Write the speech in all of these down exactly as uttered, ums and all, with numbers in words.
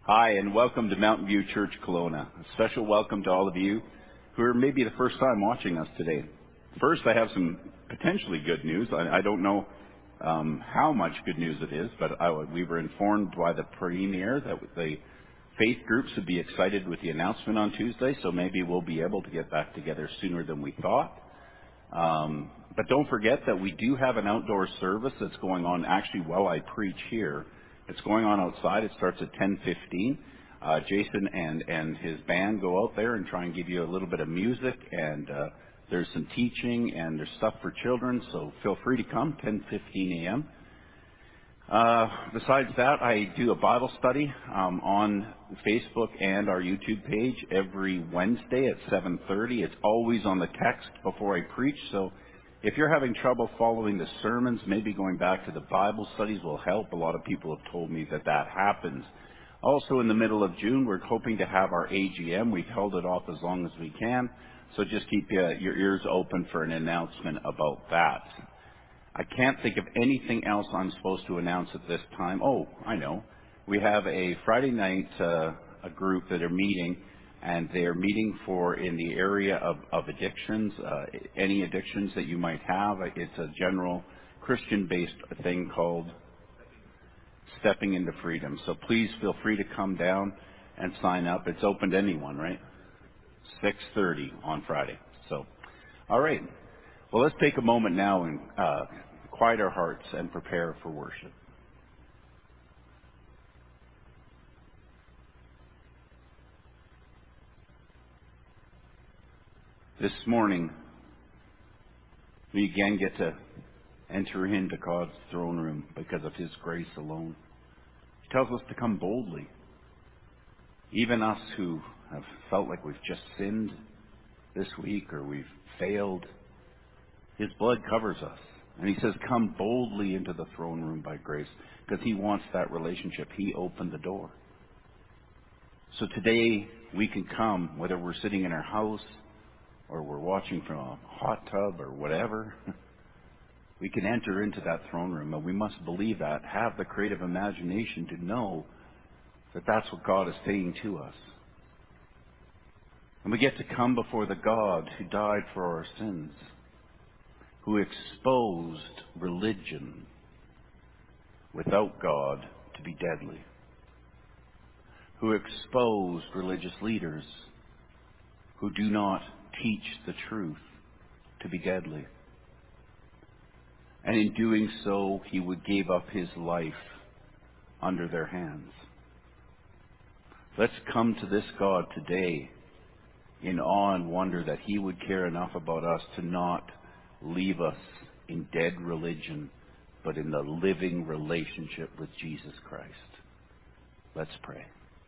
Hi, and welcome to Mountain View Church Kelowna. A special welcome to all of you who are maybe the first time watching us today. First, I have some potentially good news. I, I don't know um, how much good news it is, but I, we were informed by the premier that the faith groups would be excited with the announcement on Tuesday, so maybe we'll be able to get back together sooner than we thought. Um, but don't forget that we do have an outdoor service that's going on actually while I preach here. It's going on outside. It starts at ten fifteen. Uh, Jason and, and his band go out there and try and give you a little bit of music, and uh, there's some teaching and there's stuff for children, so feel free to come, ten fifteen a.m. Uh, besides that, I do a Bible study um, on Facebook and our YouTube page every Wednesday at seven thirty. It's always on the text before I preach, so if you're having trouble following the sermons, maybe going back to the Bible studies will help. A lot of people have told me that that happens. Also, in the middle of June, we're hoping to have our A G M. We've held it off as long as we can, so just keep uh, your ears open for an announcement about that. I can't think of anything else I'm supposed to announce at this time. Oh, I know. We have a Friday night uh, a group that are meeting, and they're meeting for in the area of, of addictions, uh, any addictions that you might have. It's a general Christian-based thing called Stepping into Freedom. So please feel free to come down and sign up. It's open to anyone, right? six thirty on Friday. So, all right. Well, let's take a moment now and uh, quiet our hearts and prepare for worship. This morning, we again get to enter into God's throne room because of His grace alone. He tells us to come boldly. Even us who have felt like we've just sinned this week or we've failed, His blood covers us. And He says, come boldly into the throne room by grace, because He wants that relationship. He opened the door. So today, we can come, whether we're sitting in our house or we're watching from a hot tub or whatever. We can enter into that throne room, and we must believe that, have the creative imagination to know that that's what God is saying to us. And we get to come before the God who died for our sins, who exposed religion without God to be deadly, who exposed religious leaders who do not teach the truth to be deadly. And in doing so, He would give up His life under their hands. Let's come to this God today in awe and wonder that He would care enough about us to not leave us in dead religion, but in the living relationship with Jesus Christ. Let's pray.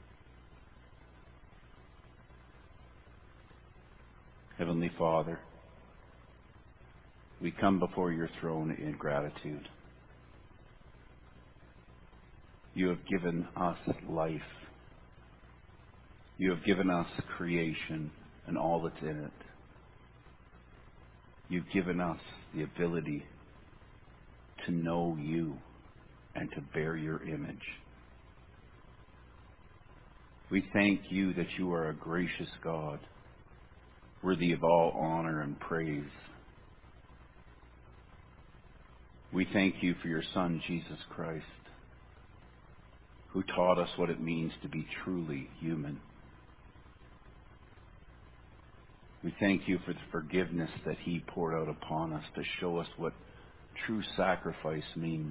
Heavenly Father, we come before your throne in gratitude. You have given us life. You have given us creation and all that's in it. You've given us the ability to know you and to bear your image. We thank you that you are a gracious God, worthy of all honor and praise. We thank you for your Son, Jesus Christ, who taught us what it means to be truly human. We thank you for the forgiveness that He poured out upon us to show us what true sacrifice means.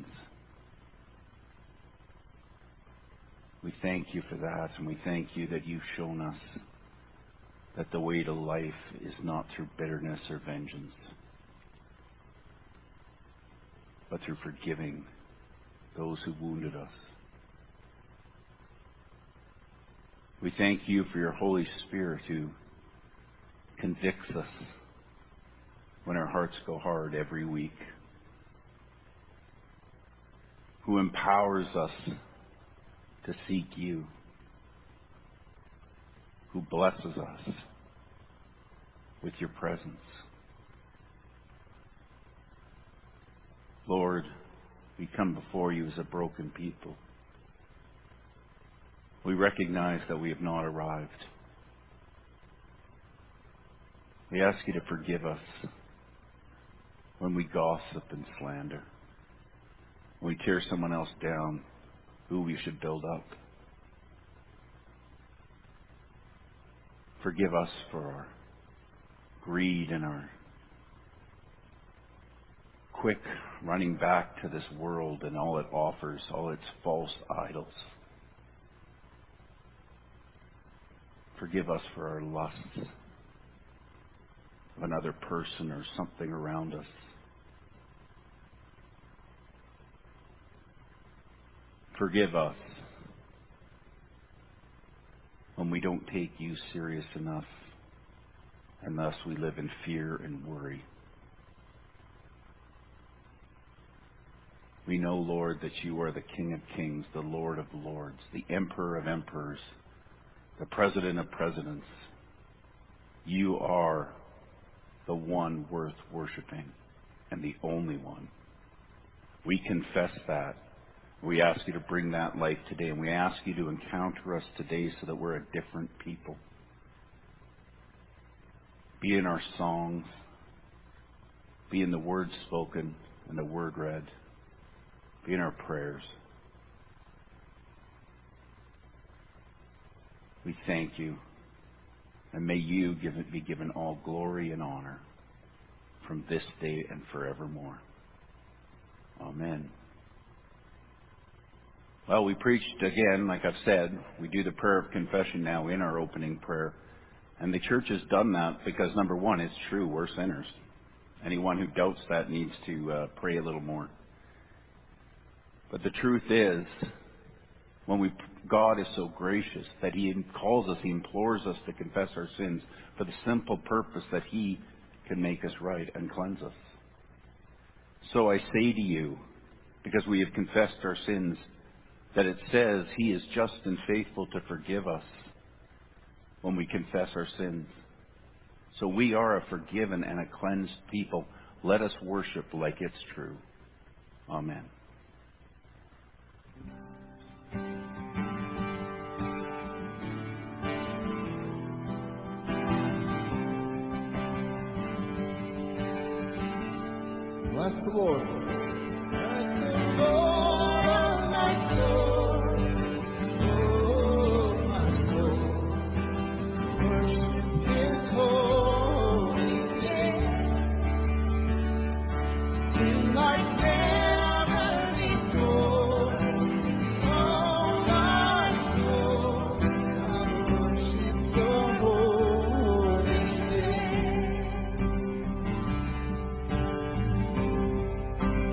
We thank you for that, and we thank you that you've shown us that the way to life is not through bitterness or vengeance, but through forgiving those who wounded us. We thank you for your Holy Spirit who convicts us when our hearts go hard every week, who empowers us to seek you, who blesses us with your presence. Lord, we come before you as a broken people. We recognize that we have not arrived. We ask you to forgive us when we gossip and slander, when we tear someone else down who we should build up. Forgive us for our greed and our quick running back to this world and all it offers, all its false idols. Forgive us for our lusts of another person or something around us. Forgive us when we don't take you serious enough, and thus we live in fear and worry. We know, Lord, that you are the King of Kings, the Lord of Lords, the Emperor of Emperors, the President of Presidents. You are the one worth worshiping and the only one. We confess that. We ask you to bring that life today, and we ask you to encounter us today so that we're a different people. Be in our songs, be in the words spoken and the word read, be in our prayers. We thank you, and may you give it, be given all glory and honor from this day and forevermore. Amen. Well, we preached again, like I've said. We do the prayer of confession now in our opening prayer. And the church has done that because, number one, it's true, we're sinners. Anyone who doubts that needs to uh, pray a little more. But the truth is, when we, God is so gracious that He calls us, He implores us to confess our sins for the simple purpose that He can make us right and cleanse us. So I say to you, because we have confessed our sins, that it says He is just and faithful to forgive us when we confess our sins. So we are a forgiven and a cleansed people. Let us worship like it's true. Amen. Bless the Lord. Bless the Lord, my soul. Oh, my soul. Worship His holy name. Sing like never before. Oh, my soul. I worship Your holy name.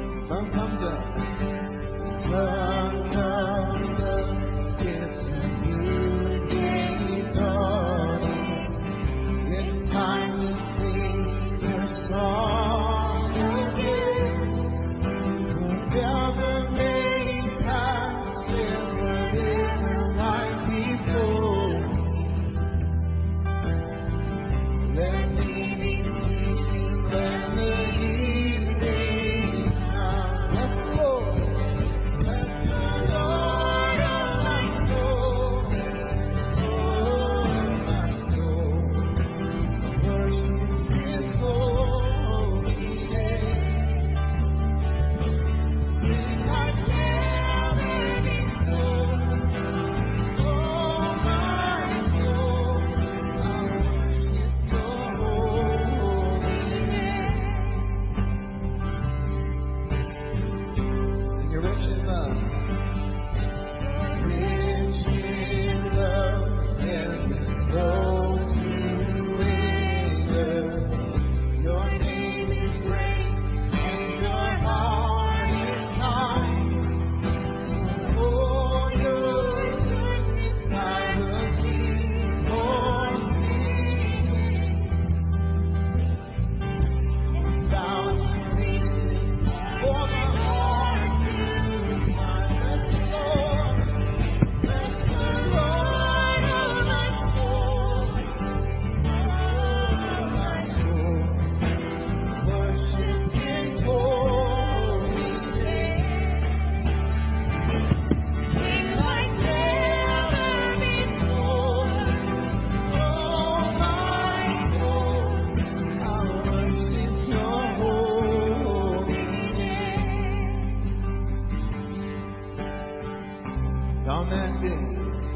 day,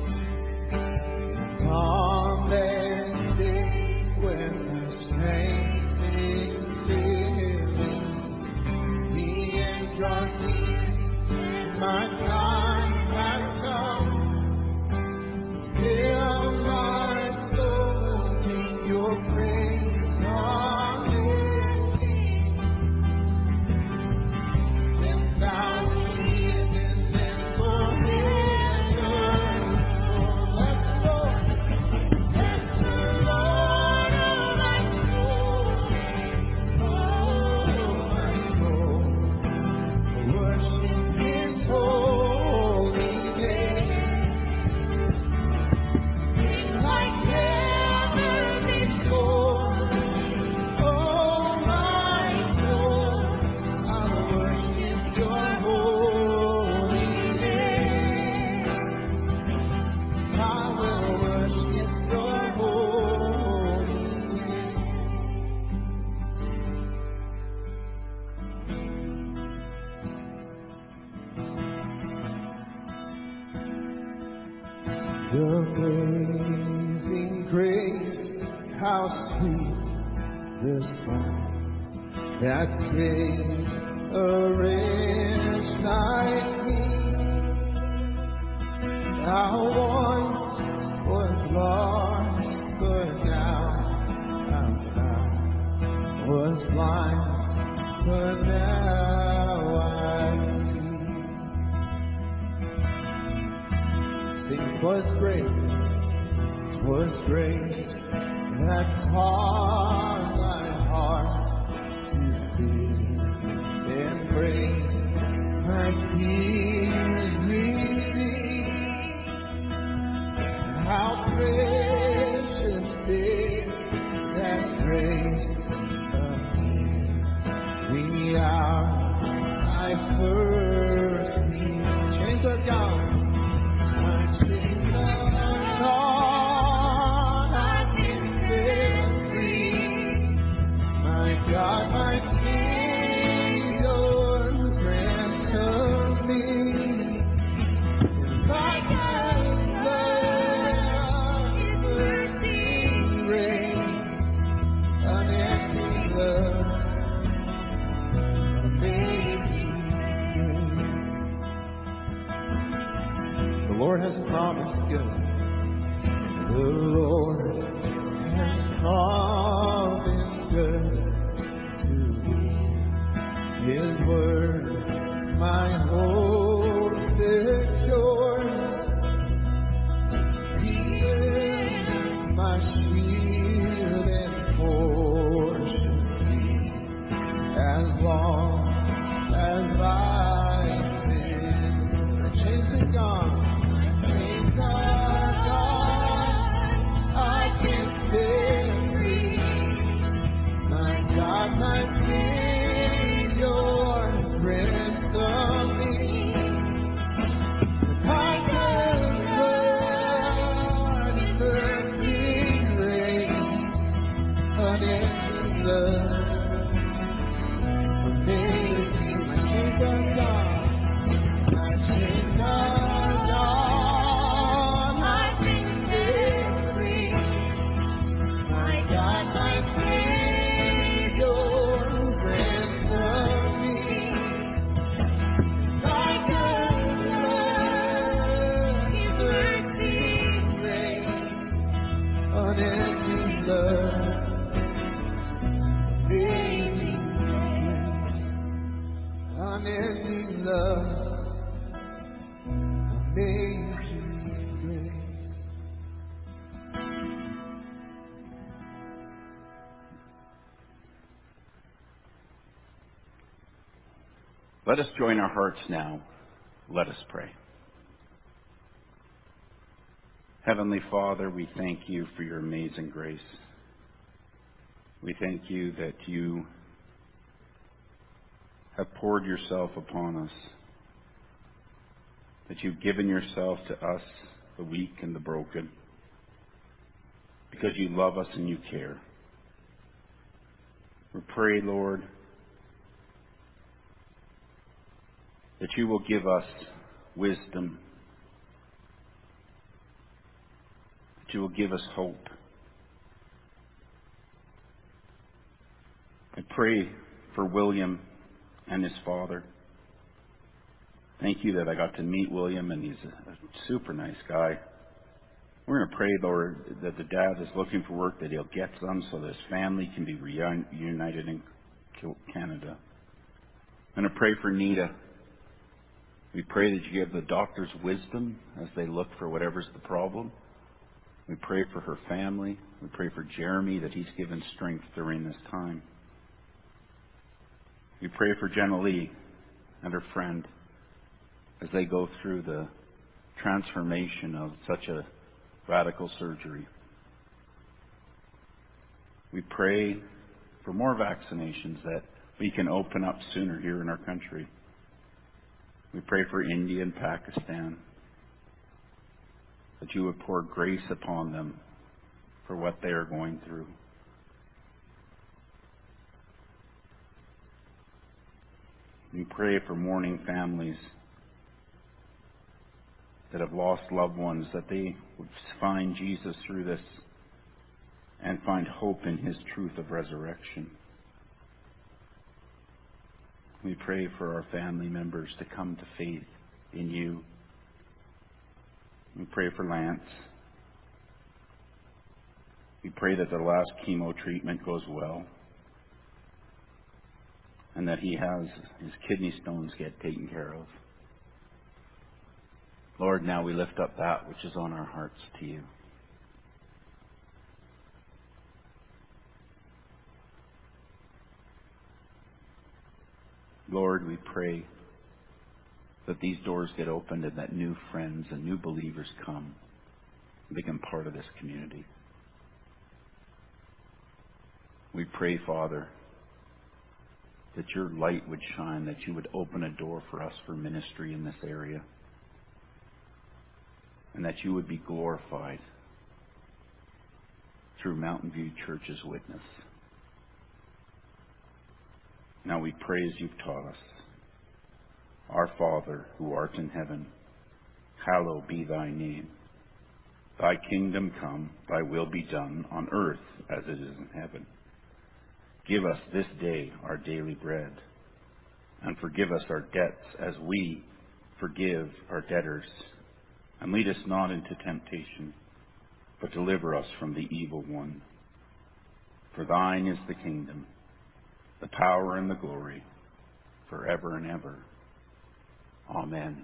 on that day when the saints sing feeling, me and draw near, my time has come. Fill my soul with your praise, hallelujah. Ten thousand years and then forever. Oh, let's go. Bless the Lord, oh my soul, oh my soul. Worship His holy name. Like never before, oh my soul, I'll worship your holy name. I will worship your holy name. The amazing grace, how sweet the sound that saved a wretch like me. I once was lost, but now I'm found. Was blind, but now I see. Sing, 'twas great, 'twas great that caused my heart to feel and praise my fears relieved. How precious is that grace appeared the hour I first need. Chains are gone. My chains are gone. I can set free. My God, my Savior, ransom me. Like His love, His mercy reigns, unending love, amazing grace. The Lord has promised good. The Lord has promised good to me. His word, my hope secure. He is my shield and portion free. As long as life is, the chains are gone. Chains are gone. I can set free. My God, my Savior, ransom me. I can love His mercy reigns, unending love, amazing. My chains are gone. My chains are gone. I can set free. My God, my Savior, ransom me. I can love His mercy reigns, unending love, amazing grace. Unending love, amazing grace. Let us join our hearts now. Let us pray. Heavenly Father, we thank you for your amazing grace. We thank you that you have poured yourself upon us, that you've given yourself to us, the weak and the broken, because you love us and you care. We pray, Lord, that you will give us wisdom that you will give us hope. I pray for William and his father. Thank you that I got to meet William, and he's a, a super nice guy. We're going to pray, Lord, that the dad is looking for work, that he'll get some so that his family can be reunited in Canada. I'm going to pray for Nita. We pray that you give the doctors wisdom as they look for whatever's the problem. We pray for her family. We pray for Jeremy, that he's given strength during this time. We pray for Jenna Lee and her friend as they go through the transformation of such a radical surgery. We pray for more vaccinations, that we can open up sooner here in our country. We pray for India and Pakistan, that you would pour grace upon them for what they are going through. We pray for mourning families that have lost loved ones, that they would find Jesus through this and find hope in his truth of resurrection. We pray for our family members to come to faith in you. We pray for Lance. We pray that the last chemo treatment goes well, and that he has his kidney stones get taken care of. Lord, now we lift up that which is on our hearts to you. Lord, we pray that these doors get opened and that new friends and new believers come and become part of this community. We pray, Father, that your light would shine, that you would open a door for us for ministry in this area, and that you would be glorified through Mountain View Church's witness. Now we pray as you've taught us. Our Father, who art in heaven, hallowed be thy name. Thy kingdom come, thy will be done on earth as it is in heaven. Give us this day our daily bread, and forgive us our debts as we forgive our debtors. And lead us not into temptation, but deliver us from the evil one. For thine is the kingdom, the power and the glory, forever and ever. Amen.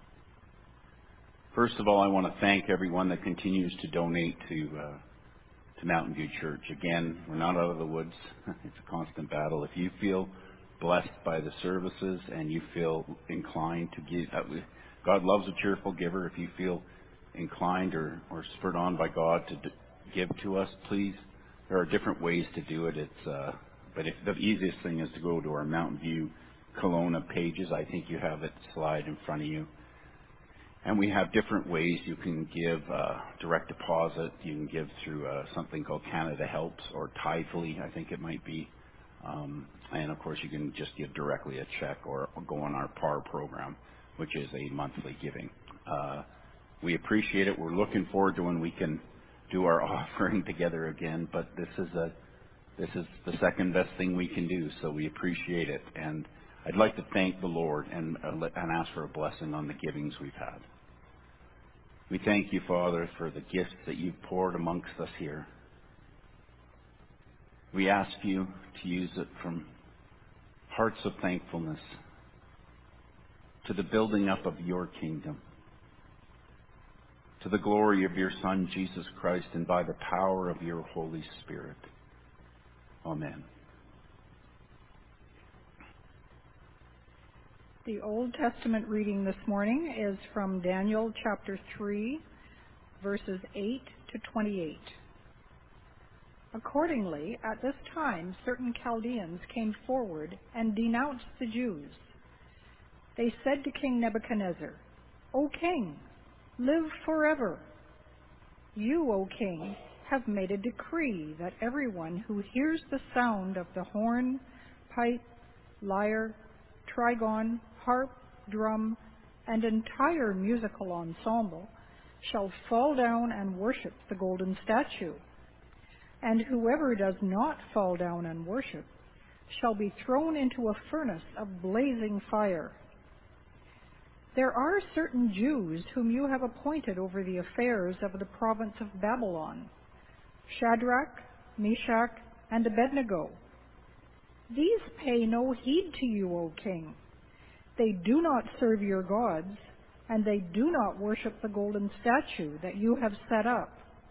First of all, I want to thank everyone that continues to donate to uh, to Mountain View Church. Again, we're not out of the woods. It's a constant battle. If you feel blessed by the services and you feel inclined to give, uh, God loves a cheerful giver. If you feel inclined or, or spurred on by God to d- give to us, please. There are different ways to do it. It's uh, but if the easiest thing is to go to our Mountain View Kelowna pages. I think you have it slide in front of you. And we have different ways you can give uh, direct deposit. You can give through uh, something called Canada Helps, or Tithely, I think it might be. Um, and of course, you can just give directly a check, or, or go on our P A R program, which is a monthly giving. Uh, we appreciate it. We're looking forward to when we can do our offering together again. But this is a this is the second best thing we can do, so we appreciate it. And I'd like to thank the Lord and uh, and ask for a blessing on the givings we've had. We thank you, Father, for the gifts that you've poured amongst us here. We ask you to use it from hearts of thankfulness to the building up of your kingdom, to the glory of your Son, Jesus Christ, and by the power of your Holy Spirit. Amen. The Old Testament reading this morning is from Daniel chapter three, verses eight to twenty-eight. Accordingly, at this time, certain Chaldeans came forward and denounced the Jews. They said to King Nebuchadnezzar, "O king, live forever. You, O king, have made a decree that everyone who hears the sound of the horn, pipe, lyre, trigon, harp, drum, and entire musical ensemble shall fall down and worship the golden statue, and whoever does not fall down and worship shall be thrown into a furnace of blazing fire. There are certain Jews whom you have appointed over the affairs of the province of Babylon, Shadrach, Meshach, and Abednego. These pay no heed to you, O king. They do not serve your gods, and they do not worship the golden statue that you have set up.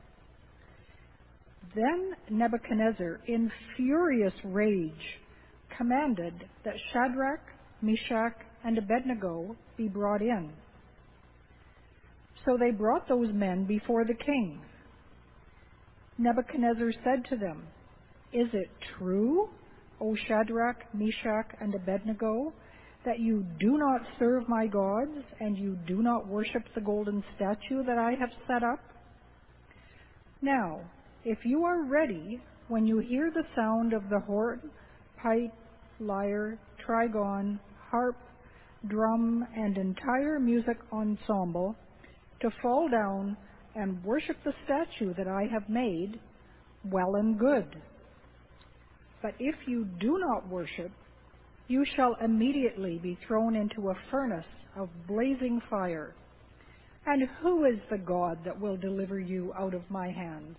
Then Nebuchadnezzar, in furious rage, commanded that Shadrach, Meshach, and Abednego be brought in. So they brought those men before the king. Nebuchadnezzar said to them, "Is it true, O Shadrach, Meshach, and Abednego, that you do not serve my gods, and you do not worship the golden statue that I have set up? Now, if you are ready, when you hear the sound of the horn, pipe, lyre, trigon, harp, drum, and entire music ensemble, to fall down and worship the statue that I have made, well and good. But if you do not worship, you shall immediately be thrown into a furnace of blazing fire. And who is the God that will deliver you out of my hands?"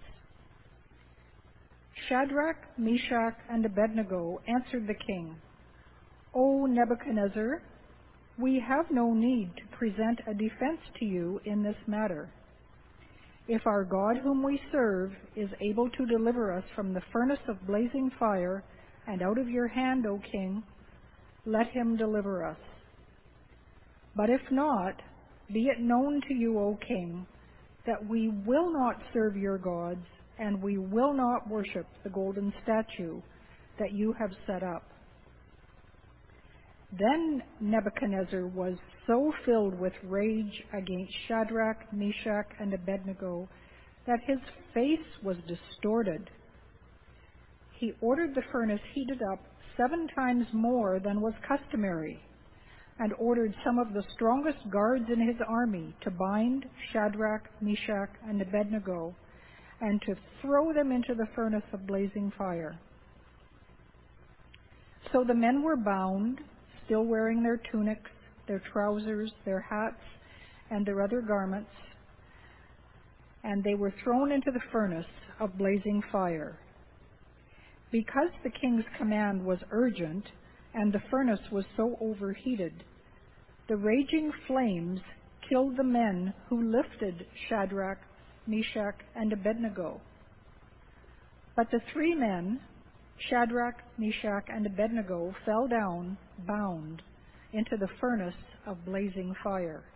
Shadrach, Meshach, and Abednego answered the king, "O Nebuchadnezzar, we have no need to present a defense to you in this matter. If our God whom we serve is able to deliver us from the furnace of blazing fire and out of your hand, O king, let him deliver us. But if not, be it known to you, O king, that we will not serve your gods, and we will not worship the golden statue that you have set up." Then Nebuchadnezzar was so filled with rage against Shadrach, Meshach, and Abednego that his face was distorted. He ordered the furnace heated up seven times more than was customary, and ordered some of the strongest guards in his army to bind Shadrach, Meshach, and Abednego, and to throw them into the furnace of blazing fire. So the men were bound, still wearing their tunics, their trousers, their hats, and their other garments, and they were thrown into the furnace of blazing fire. Because the king's command was urgent, and the furnace was so overheated, the raging flames killed the men who lifted Shadrach, Meshach, and Abednego. But the three men, Shadrach, Meshach, and Abednego, fell down, bound, into the furnace of blazing fire.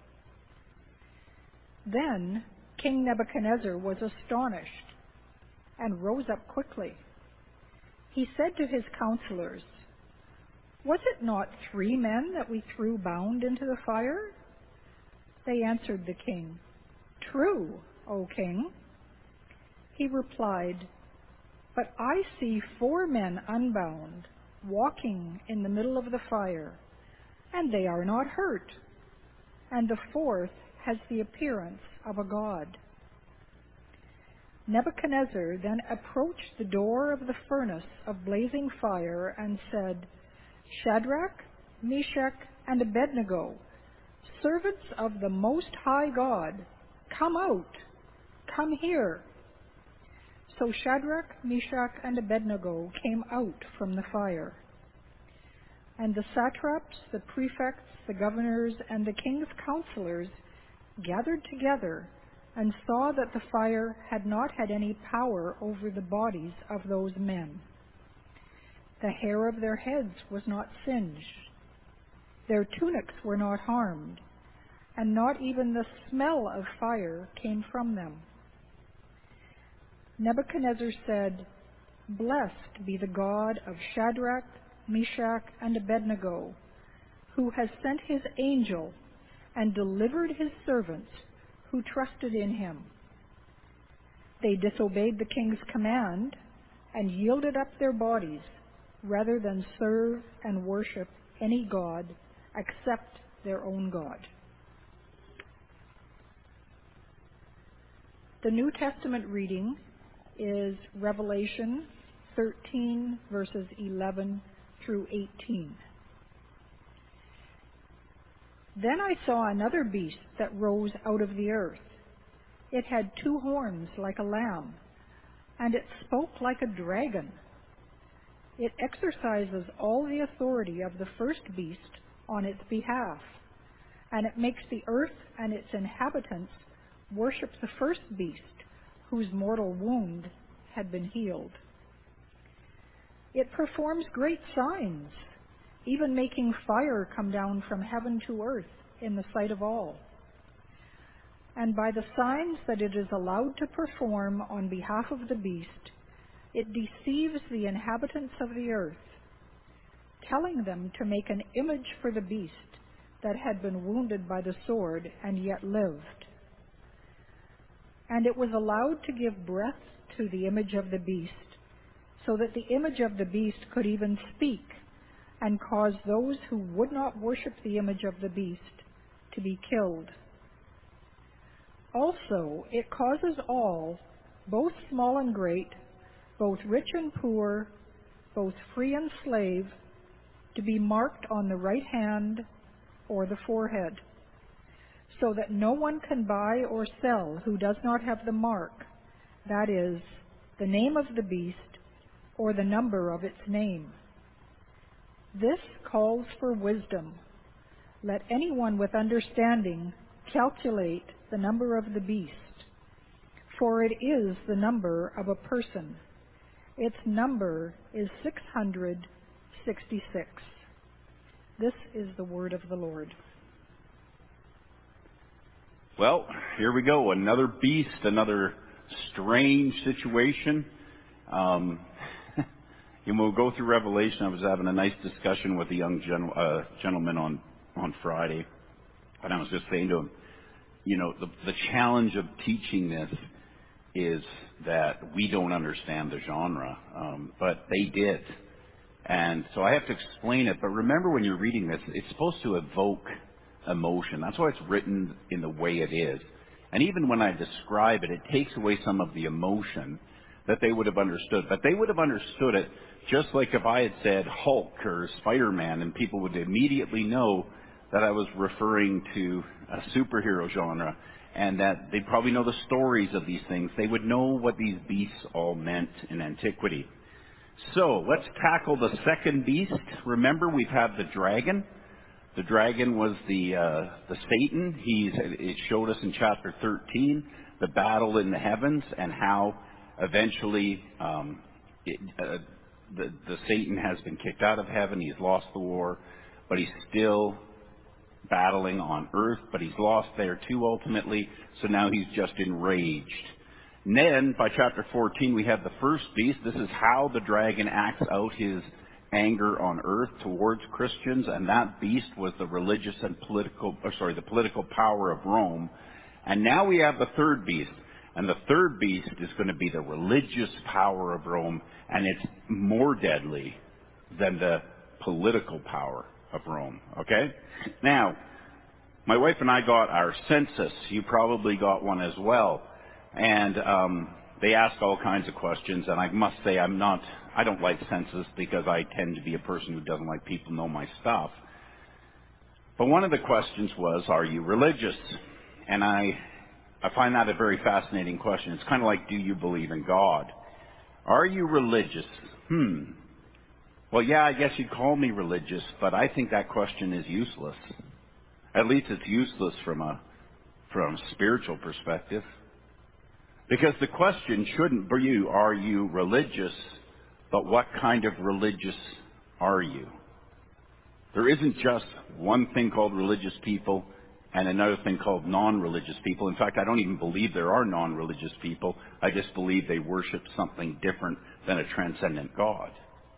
Then King Nebuchadnezzar was astonished and rose up quickly. He said to his counselors, "Was it not three men that we threw bound into the fire?" They answered the king, "True, O king." He replied, "But I see four men unbound, walking in the middle of the fire, and they are not hurt, and the fourth has the appearance of a god." Nebuchadnezzar then approached the door of the furnace of blazing fire and said, "Shadrach, Meshach, and Abednego, servants of the Most High God, come out, come here." So Shadrach, Meshach, and Abednego came out from the fire. And the satraps, the prefects, the governors, and the king's counselors gathered together and saw that the fire had not had any power over the bodies of those men. The hair of their heads was not singed, their tunics were not harmed, and not even the smell of fire came from them. Nebuchadnezzar said, "Blessed be the God of Shadrach, Meshach, and Abednego, who has sent his angel and delivered his servants who trusted in him." They disobeyed the king's command and yielded up their bodies rather than serve and worship any god except their own God. The New Testament reading is Revelation thirteen, verses eleven through eighteen. Then I saw another beast that rose out of the earth. It had two horns like a lamb, and it spoke like a dragon. It exercises all the authority of the first beast on its behalf, and it makes the earth and its inhabitants worship the first beast, whose mortal wound had been healed. It performs great signs, even making fire come down from heaven to earth in the sight of all. And by the signs that it is allowed to perform on behalf of the beast, it deceives the inhabitants of the earth, telling them to make an image for the beast that had been wounded by the sword and yet lived. And it was allowed to give breath to the image of the beast, so that the image of the beast could even speak and cause those who would not worship the image of the beast to be killed. Also, it causes all, both small and great, both rich and poor, both free and slave, to be marked on the right hand or the forehead, so that no one can buy or sell who does not have the mark, that is, the name of the beast or the number of its name. This calls for wisdom. Let anyone with understanding calculate the number of the beast, for it is the number of a person. Its number is six hundred sixty-six. This is the word of the Lord. Well, here we go. Another beast, another strange situation. Um, you know, we'll go through Revelation. I was having a nice discussion with a young gen- uh, gentleman on, on Friday, and I was just saying to him, you know, the, the challenge of teaching this is that we don't understand the genre, um, but they did. And so I have to explain it. But remember, when you're reading this, it's supposed to evoke emotion. That's why it's written in the way it is. And even when I describe it, it takes away some of the emotion that they would have understood. But they would have understood it just like if I had said Hulk or Spider-Man, and people would immediately know that I was referring to a superhero genre, and that they'd probably know the stories of these things. They would know what these beasts all meant in antiquity. So let's tackle the second beast. Remember, we've had the dragon. The dragon was the uh, the Satan. He's it showed us in chapter thirteen the battle in the heavens and how eventually um, it, uh, the the Satan has been kicked out of heaven. He's lost the war, but he's still battling on earth. But he's lost there too ultimately. So now he's just enraged. And then, by chapter fourteen, we have the first beast. This is how the dragon acts out his anger on earth towards Christians, and that beast was the religious and political, or sorry, the political power of Rome. And now we have the third beast, and the third beast is going to be the religious power of Rome, and it's more deadly than the political power of Rome. Okay? Now, my wife and I got our census. You probably got one as well. And um, they ask all kinds of questions, and I must say I'm not, I don't like census because I tend to be a person who doesn't like people know my stuff. But one of the questions was, are you religious? And I, I find that a very fascinating question. It's kind of like, do you believe in God? Are you religious? Hmm. Well, yeah, I guess you'd call me religious, but I think that question is useless. At least it's useless from a, from a spiritual perspective. Because the question shouldn't be, are you religious, but what kind of religious are you? There isn't just one thing called religious people and another thing called non-religious people. In fact, I don't even believe there are non-religious people. I just believe they worship something different than a transcendent God.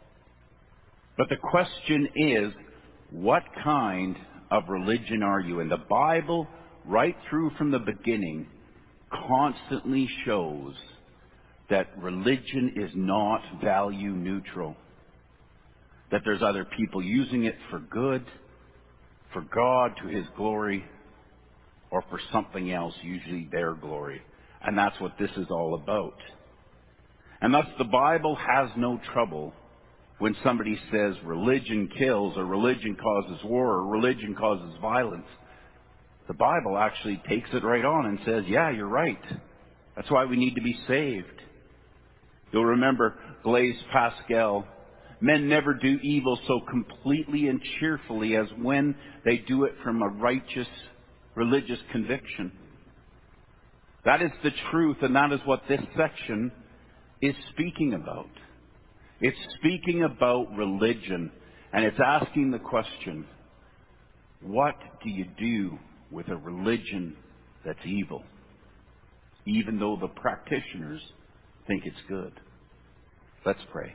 But the question is, what kind of religion are you? And the Bible, right through from the beginning, constantly shows that religion is not value neutral. That there's other people using it for good, for God, to His glory, or for something else, usually their glory. And that's what this is all about. And thus the Bible has no trouble when somebody says religion kills, or religion causes war, or religion causes violence. The Bible actually takes it right on and says, yeah, you're right. That's why we need to be saved. You'll remember Blaise Pascal, men never do evil so completely and cheerfully as when they do it from a righteous religious conviction. That is the truth, and that is what this section is speaking about. It's speaking about religion, and it's asking the question, what do you do with a religion that's evil, even though the practitioners think it's good? Let's pray.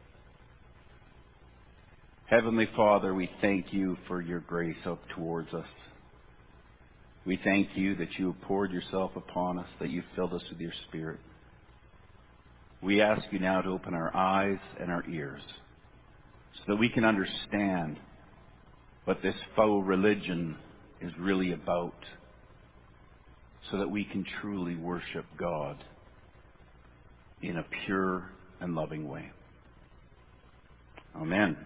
Heavenly Father, we thank you for your grace up towards us. We thank you that you have poured yourself upon us, that you've filled us with your Spirit. We ask you now to open our eyes and our ears so that we can understand what this faux religion is really about, so that we can truly worship God in a pure and loving way. Amen.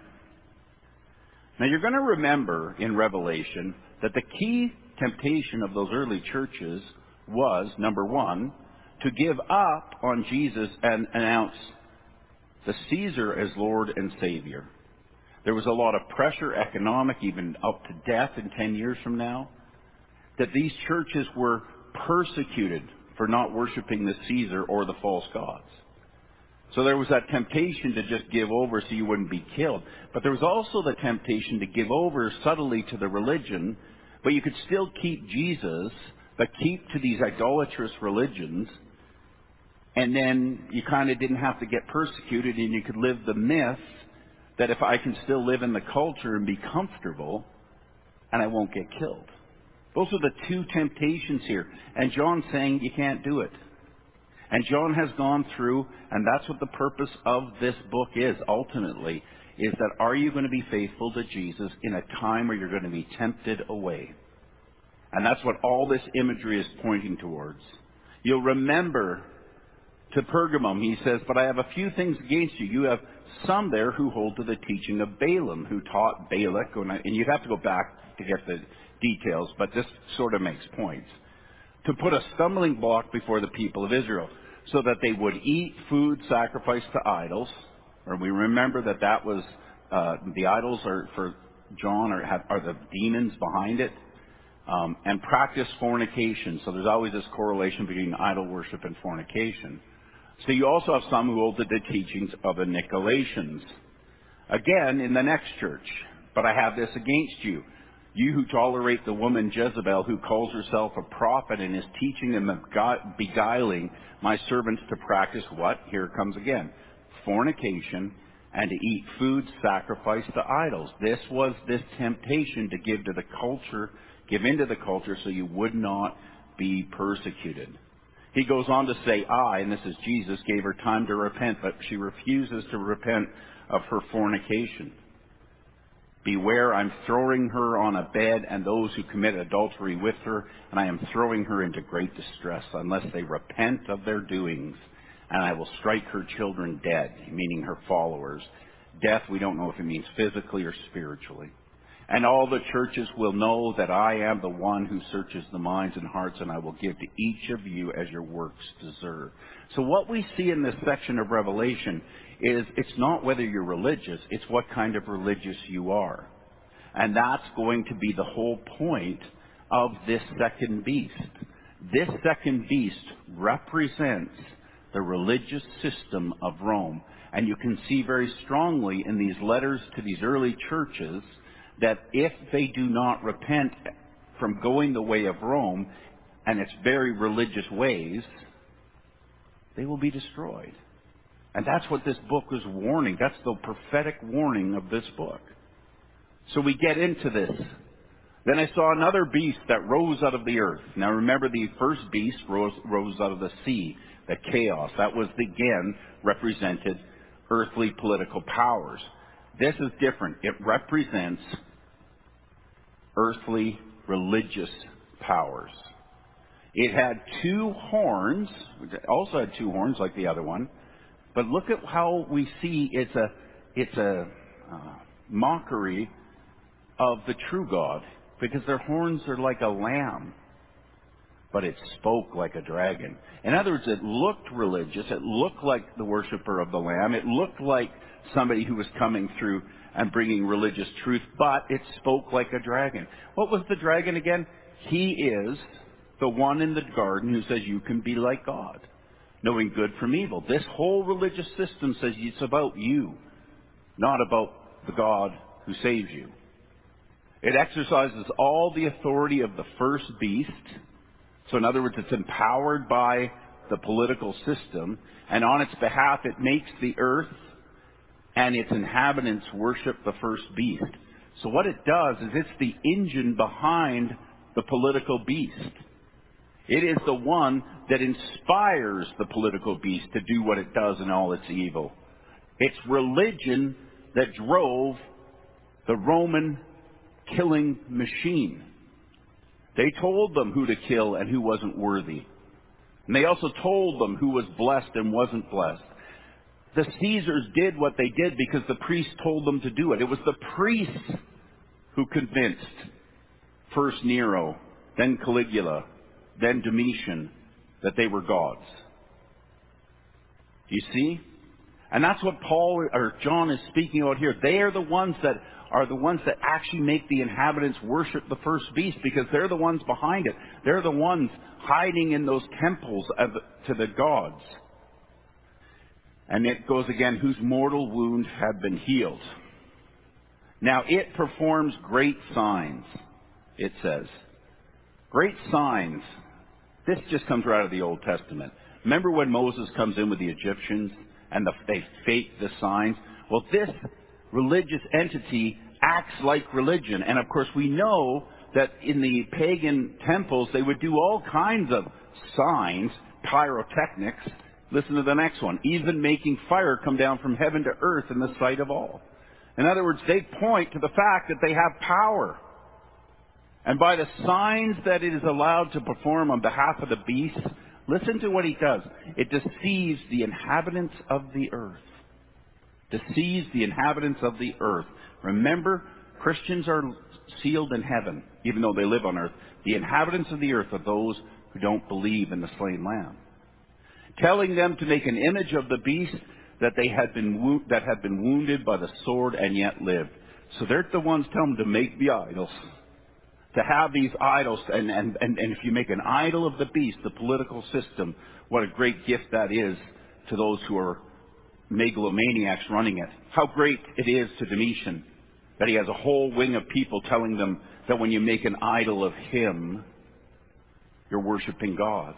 Now you're going to remember in Revelation that the key temptation of those early churches was, number one, to give up on Jesus and announce the Caesar as Lord and Savior. There was a lot of pressure, economic, even up to death in ten years from now, that these churches were persecuted for not worshiping the Caesar or the false gods. So there was that temptation to just give over so you wouldn't be killed. But there was also the temptation to give over subtly to the religion, but you could still keep Jesus, but keep to these idolatrous religions, and then you kind of didn't have to get persecuted, and you could live the myth that if I can still live in the culture and be comfortable, and I won't get killed. Those are the two temptations here. And John's saying you can't do it. And John has gone through, and that's what the purpose of this book is, ultimately, is that are you going to be faithful to Jesus in a time where you're going to be tempted away? And that's what all this imagery is pointing towards. You'll remember to Pergamum, he says, but I have a few things against you. You have some there who hold to the teaching of Balaam, who taught Balak, and you'd have to go back to get the details, but this sort of makes points, to put a stumbling block before the people of Israel, so that they would eat food sacrificed to idols. Or we remember that that was, uh, the idols are, for John, are, have, are the demons behind it, um, and practice fornication. So there's always this correlation between idol worship and fornication. So you also have some who hold to the teachings of the Nicolaitans. Again, in the next church, but I have this against you. You who tolerate the woman Jezebel, who calls herself a prophet and is teaching and beguiling my servants to practice what? Here it comes again. Fornication, and to eat food sacrificed to idols. This was this temptation to give to the culture, give into the culture so you would not be persecuted. He goes on to say, I, and this is Jesus, gave her time to repent, but she refuses to repent of her fornication. Beware, I'm throwing her on a bed and those who commit adultery with her, and I am throwing her into great distress unless they repent of their doings, and I will strike her children dead, meaning her followers. Death, we don't know if it means physically or spiritually. And all the churches will know that I am the one who searches the minds and hearts, and I will give to each of you as your works deserve. So what we see in this section of Revelation is it's not whether you're religious, it's what kind of religious you are. And that's going to be the whole point of this second beast. This second beast represents the religious system of Rome. And you can see very strongly in these letters to these early churches that if they do not repent from going the way of Rome and its very religious ways, they will be destroyed. And that's what this book is warning. That's the prophetic warning of this book. So we get into this. Then I saw another beast that rose out of the earth. Now remember, the first beast rose, rose out of the sea, the chaos. That was, again, represented earthly political powers. This is different. It represents earthly religious powers. It had two horns. It also had two horns like the other one. But look at how we see it's a, it's a uh, mockery of the true God, because their horns are like a lamb, but it spoke like a dragon. In other words, it looked religious. It looked like the worshiper of the Lamb. It looked like somebody who was coming through and bringing religious truth, but it spoke like a dragon. What was the dragon again? He is the one in the garden who says you can be like God, knowing good from evil. This whole religious system says it's about you, not about the God who saves you. It exercises all the authority of the first beast. So in other words, it's empowered by the political system, and on its behalf it makes the earth and its inhabitants worship the first beast. So what it does is it's the engine behind the political beast. It is the one that inspires the political beast to do what it does in all its evil. It's religion that drove the Roman killing machine. They told them who to kill and who wasn't worthy. And they also told them who was blessed and wasn't blessed. The Caesars did what they did because the priests told them to do it. It was the priests who convinced first Nero, then Caligula, then Domitian that they were gods. Do you see? And that's what Paul or John is speaking about here. They are the ones that are the ones that actually make the inhabitants worship the first beast, because they're the ones behind it. They're the ones hiding in those temples of, to the gods. And it goes again, whose mortal wound had been healed. Now it performs great signs, it says. Great signs. This just comes right out of the Old Testament. Remember when Moses comes in with the Egyptians and the, they fake the signs? Well, this religious entity acts like religion. And of course we know that in the pagan temples they would do all kinds of signs, pyrotechnics. Listen to the next one. Even making fire come down from heaven to earth in the sight of all. In other words, they point to the fact that they have power. And by the signs that it is allowed to perform on behalf of the beast, listen to what he does. It deceives the inhabitants of the earth. Deceives the inhabitants of the earth. Remember, Christians are sealed in heaven, even though they live on earth. The inhabitants of the earth are those who don't believe in the slain lamb. Telling them to make an image of the beast that they had been wo- that had been wounded by the sword and yet lived. So they're the ones telling them to make the idols. To have these idols, and, and, and, and if you make an idol of the beast, the political system, what a great gift that is to those who are megalomaniacs running it. How great it is to Domitian that he has a whole wing of people telling them that when you make an idol of him, you're worshiping God.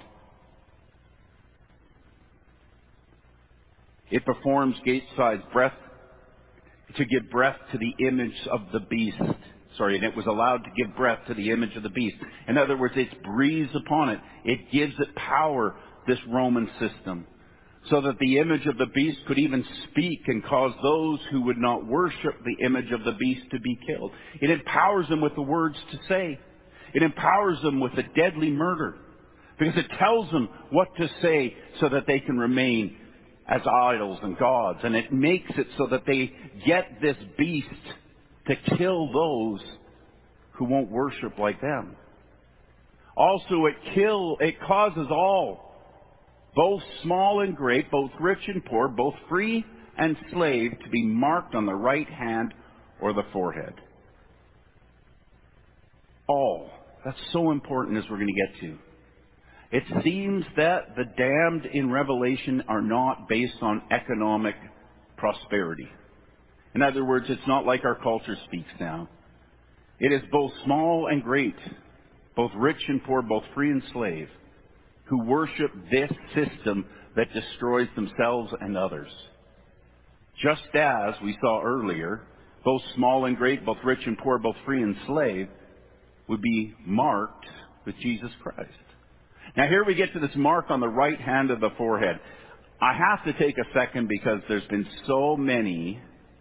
It performs gate-sized breath to give breath to the image of the beast. Sorry, and it was allowed to give breath to the image of the beast. In other words, it breathes upon it. It gives it power, this Roman system, so that the image of the beast could even speak and cause those who would not worship the image of the beast to be killed. It empowers them with the words to say. It empowers them with a deadly murder, because it tells them what to say so that they can remain as idols and gods. And it makes it so that they get this beast to kill those who won't worship like them. Also, it kill, it causes all, both small and great, both rich and poor, both free and slave, to be marked on the right hand or the forehead. All. That's so important, as we're going to get to. It seems that the damned in Revelation are not based on economic prosperity. In other words, it's not like our culture speaks now. It is both small and great, both rich and poor, both free and slave, who worship this system that destroys themselves and others. Just as we saw earlier, both small and great, both rich and poor, both free and slave, would be marked with Jesus Christ. Now here we get to this mark on the right hand of the forehead. I have to take a second, because there's been so many,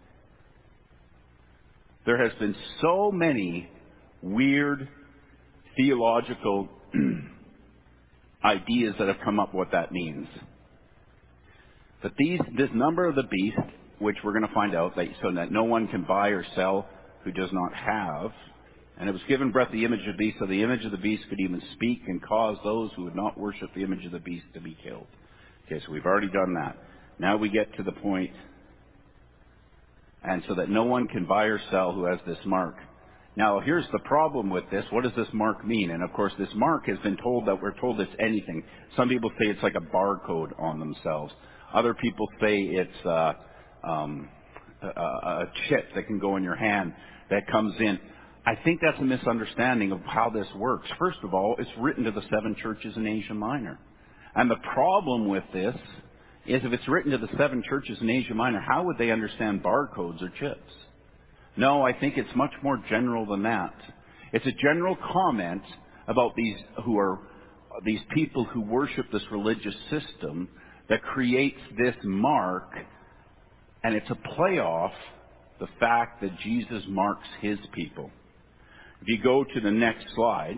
there has been so many weird theological ideas that have come up what that means. But these, this number of the beast, which we're going to find out, that, so that no one can buy or sell who does not have, and it was given breath the image of the beast, so the image of the beast could even speak and cause those who would not worship the image of the beast to be killed. Okay, so we've already done that. Now we get to the point, and so that no one can buy or sell who has this mark. Now, here's the problem with this. What does this mark mean? And, of course, this mark has been told that we're told it's anything. Some people say it's like a barcode on themselves. Other people say it's uh, um, a, a chip that can go in your hand that comes in. I think that's a misunderstanding of how this works. First of all, it's written to the seven churches in Asia Minor. And the problem with this is if it's written to the seven churches in Asia Minor, how would they understand barcodes or chips? No, I think it's much more general than that. It's a general comment about these who are these people who worship this religious system that creates this mark, and it's a play off the fact that Jesus marks his people. If you go to the next slide,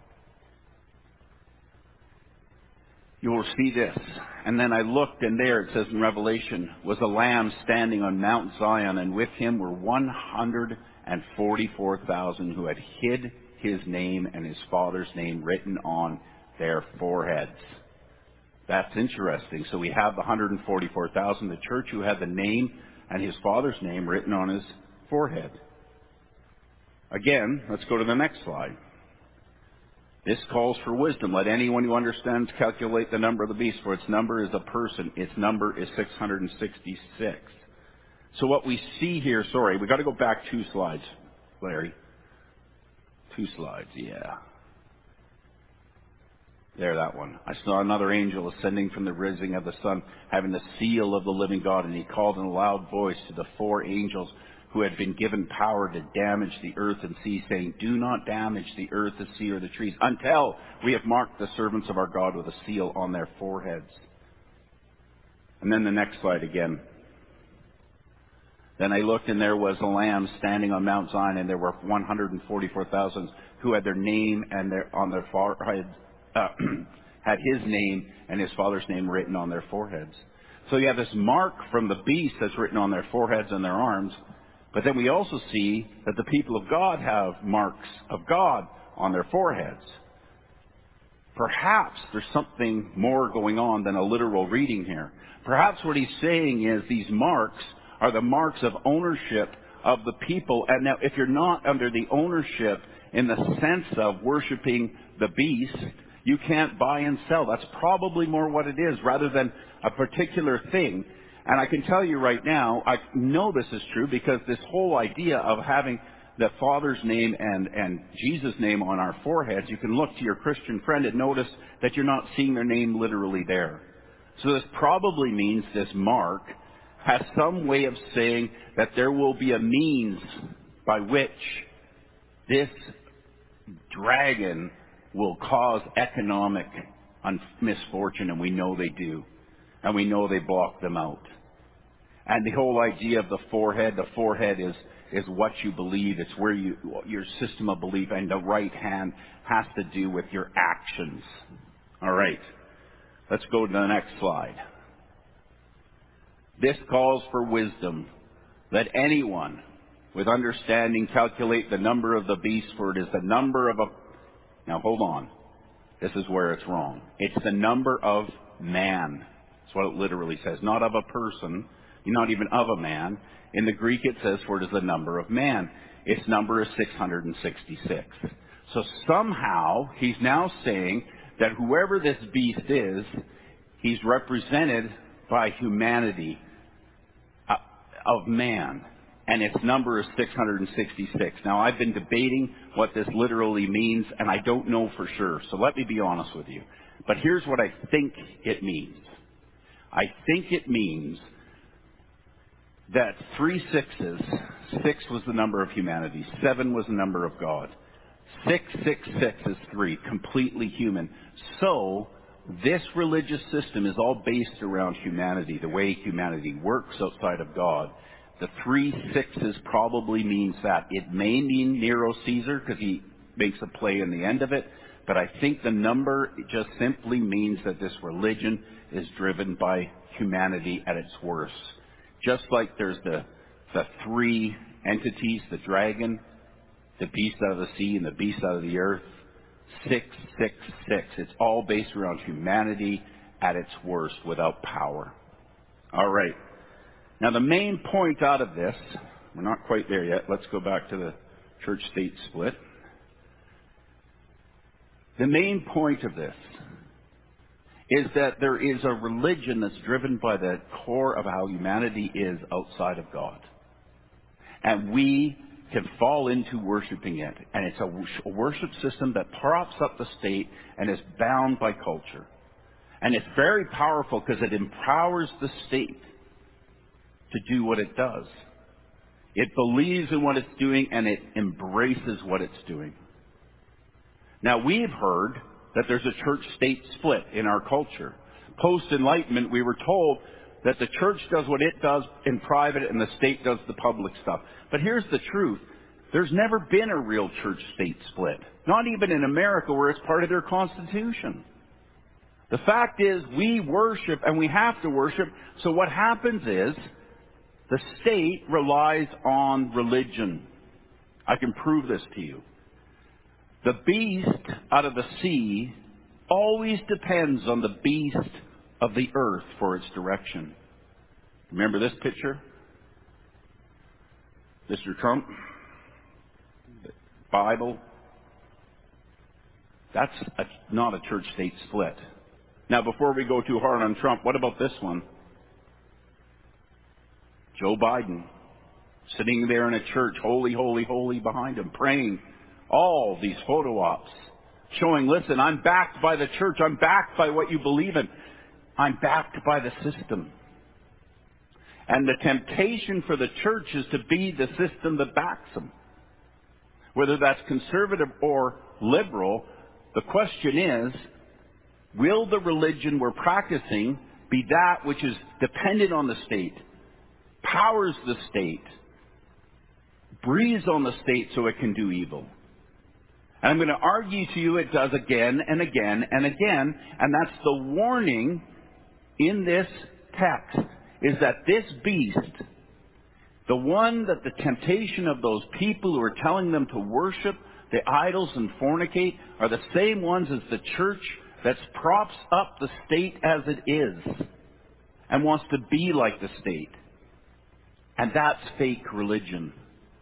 you will see this. And then I looked, and there it says in Revelation, was a lamb standing on Mount Zion, and with him were one hundred forty-four thousand who had hid his name and his Father's name written on their foreheads. That's interesting. So we have the one hundred forty-four thousand, the church who had the name and his Father's name written on his forehead. Again, let's go to the next slide. This calls for wisdom. Let anyone who understands calculate the number of the beast, for its number is a person. Its number is six hundred sixty-six. So what we see here, sorry, we've got to go back two slides, Larry. Two slides, yeah. There, that one. I saw another angel ascending from the rising of the sun, having the seal of the living God, and he called in a loud voice to the four angels who had been given power to damage the earth and sea, saying, do not damage the earth, the sea, or the trees, until we have marked the servants of our God with a seal on their foreheads. And then the next slide again. Then I looked, and there was a lamb standing on Mount Zion, and there were one hundred forty-four thousand who had their name and their on their foreheads, uh, had his name and his Father's name written on their foreheads. So you have this mark from the beast that's written on their foreheads and their arms. But then we also see that the people of God have marks of God on their foreheads. Perhaps there's something more going on than a literal reading here. Perhaps what he's saying is these marks are the marks of ownership of the people. And now if you're not under the ownership in the sense of worshiping the beast, you can't buy and sell. That's probably more what it is rather than a particular thing. And I can tell you right now, I know this is true because this whole idea of having the Father's name and, and Jesus' name on our foreheads, you can look to your Christian friend and notice that you're not seeing their name literally there. So this probably means this mark has some way of saying that there will be a means by which this dragon will cause economic misfortune, and we know they do. And we know they block them out. And the whole idea of the forehead, the forehead is, is what you believe. It's where you, your system of belief, and the right hand has to do with your actions. All right. Let's go to the next slide. This calls for wisdom. Let anyone with understanding calculate the number of the beast, for it is the number of a... Now hold on. This is where it's wrong. It's the number of man. That's what it literally says. Not of a person, not even of a man. In the Greek it says, for it is the number of man. Its number is six hundred sixty-six. So somehow he's now saying that whoever this beast is, he's represented by humanity uh, of man. And its number is six hundred sixty-six. Now I've been debating what this literally means, and I don't know for sure. So let me be honest with you. But here's what I think it means. I think it means that three sixes, six was the number of humanity, seven was the number of God. Six, six, six is three, completely human. So this religious system is all based around humanity, the way humanity works outside of God. The three sixes probably means that. It may mean Nero Caesar because he makes a play in the end of it, but I think the number just simply means that this religion is driven by humanity at its worst. Just like there's the, the three entities, the dragon, the beast out of the sea, and the beast out of the earth. Six, six, six. It's all based around humanity at its worst without power. All right. Now the main point out of this, we're not quite there yet. Let's go back to the church-state split. The main point of this is that there is a religion that's driven by the core of how humanity is outside of God. And we can fall into worshiping it. And it's a worship system that props up the state and is bound by culture. And it's very powerful because it empowers the state to do what it does. It believes in what it's doing and it embraces what it's doing. Now, we've heard that there's a church-state split in our culture. Post-Enlightenment, we were told that the church does what it does in private and the state does the public stuff. But here's the truth. There's never been a real church-state split. Not even in America where it's part of their constitution. The fact is, we worship and we have to worship. So what happens is, the state relies on religion. I can prove this to you. The beast out of the sea always depends on the beast of the earth for its direction. Remember this picture? Mister Trump? The Bible? That's a, not a church-state split. Now, before we go too hard on Trump, what about this one? Joe Biden, sitting there in a church, holy, holy, holy behind him, praying. All these photo ops showing, listen, I'm backed by the church. I'm backed by what you believe in. I'm backed by the system. And the temptation for the church is to be the system that backs them. Whether that's conservative or liberal, the question is, will the religion we're practicing be that which is dependent on the state, powers the state, breathes on the state so it can do evil? And I'm going to argue to you it does again and again and again. And that's the warning in this text, is that this beast, the one that the temptation of those people who are telling them to worship the idols and fornicate are the same ones as the church that props up the state as it is and wants to be like the state. And that's fake religion.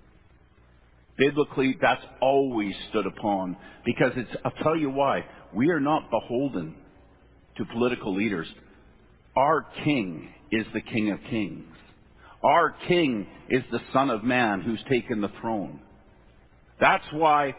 Biblically, that's always stood upon, because it's, I'll tell you why. We are not beholden to political leaders. Our King is the King of Kings. Our King is the Son of Man who's taken the throne. That's why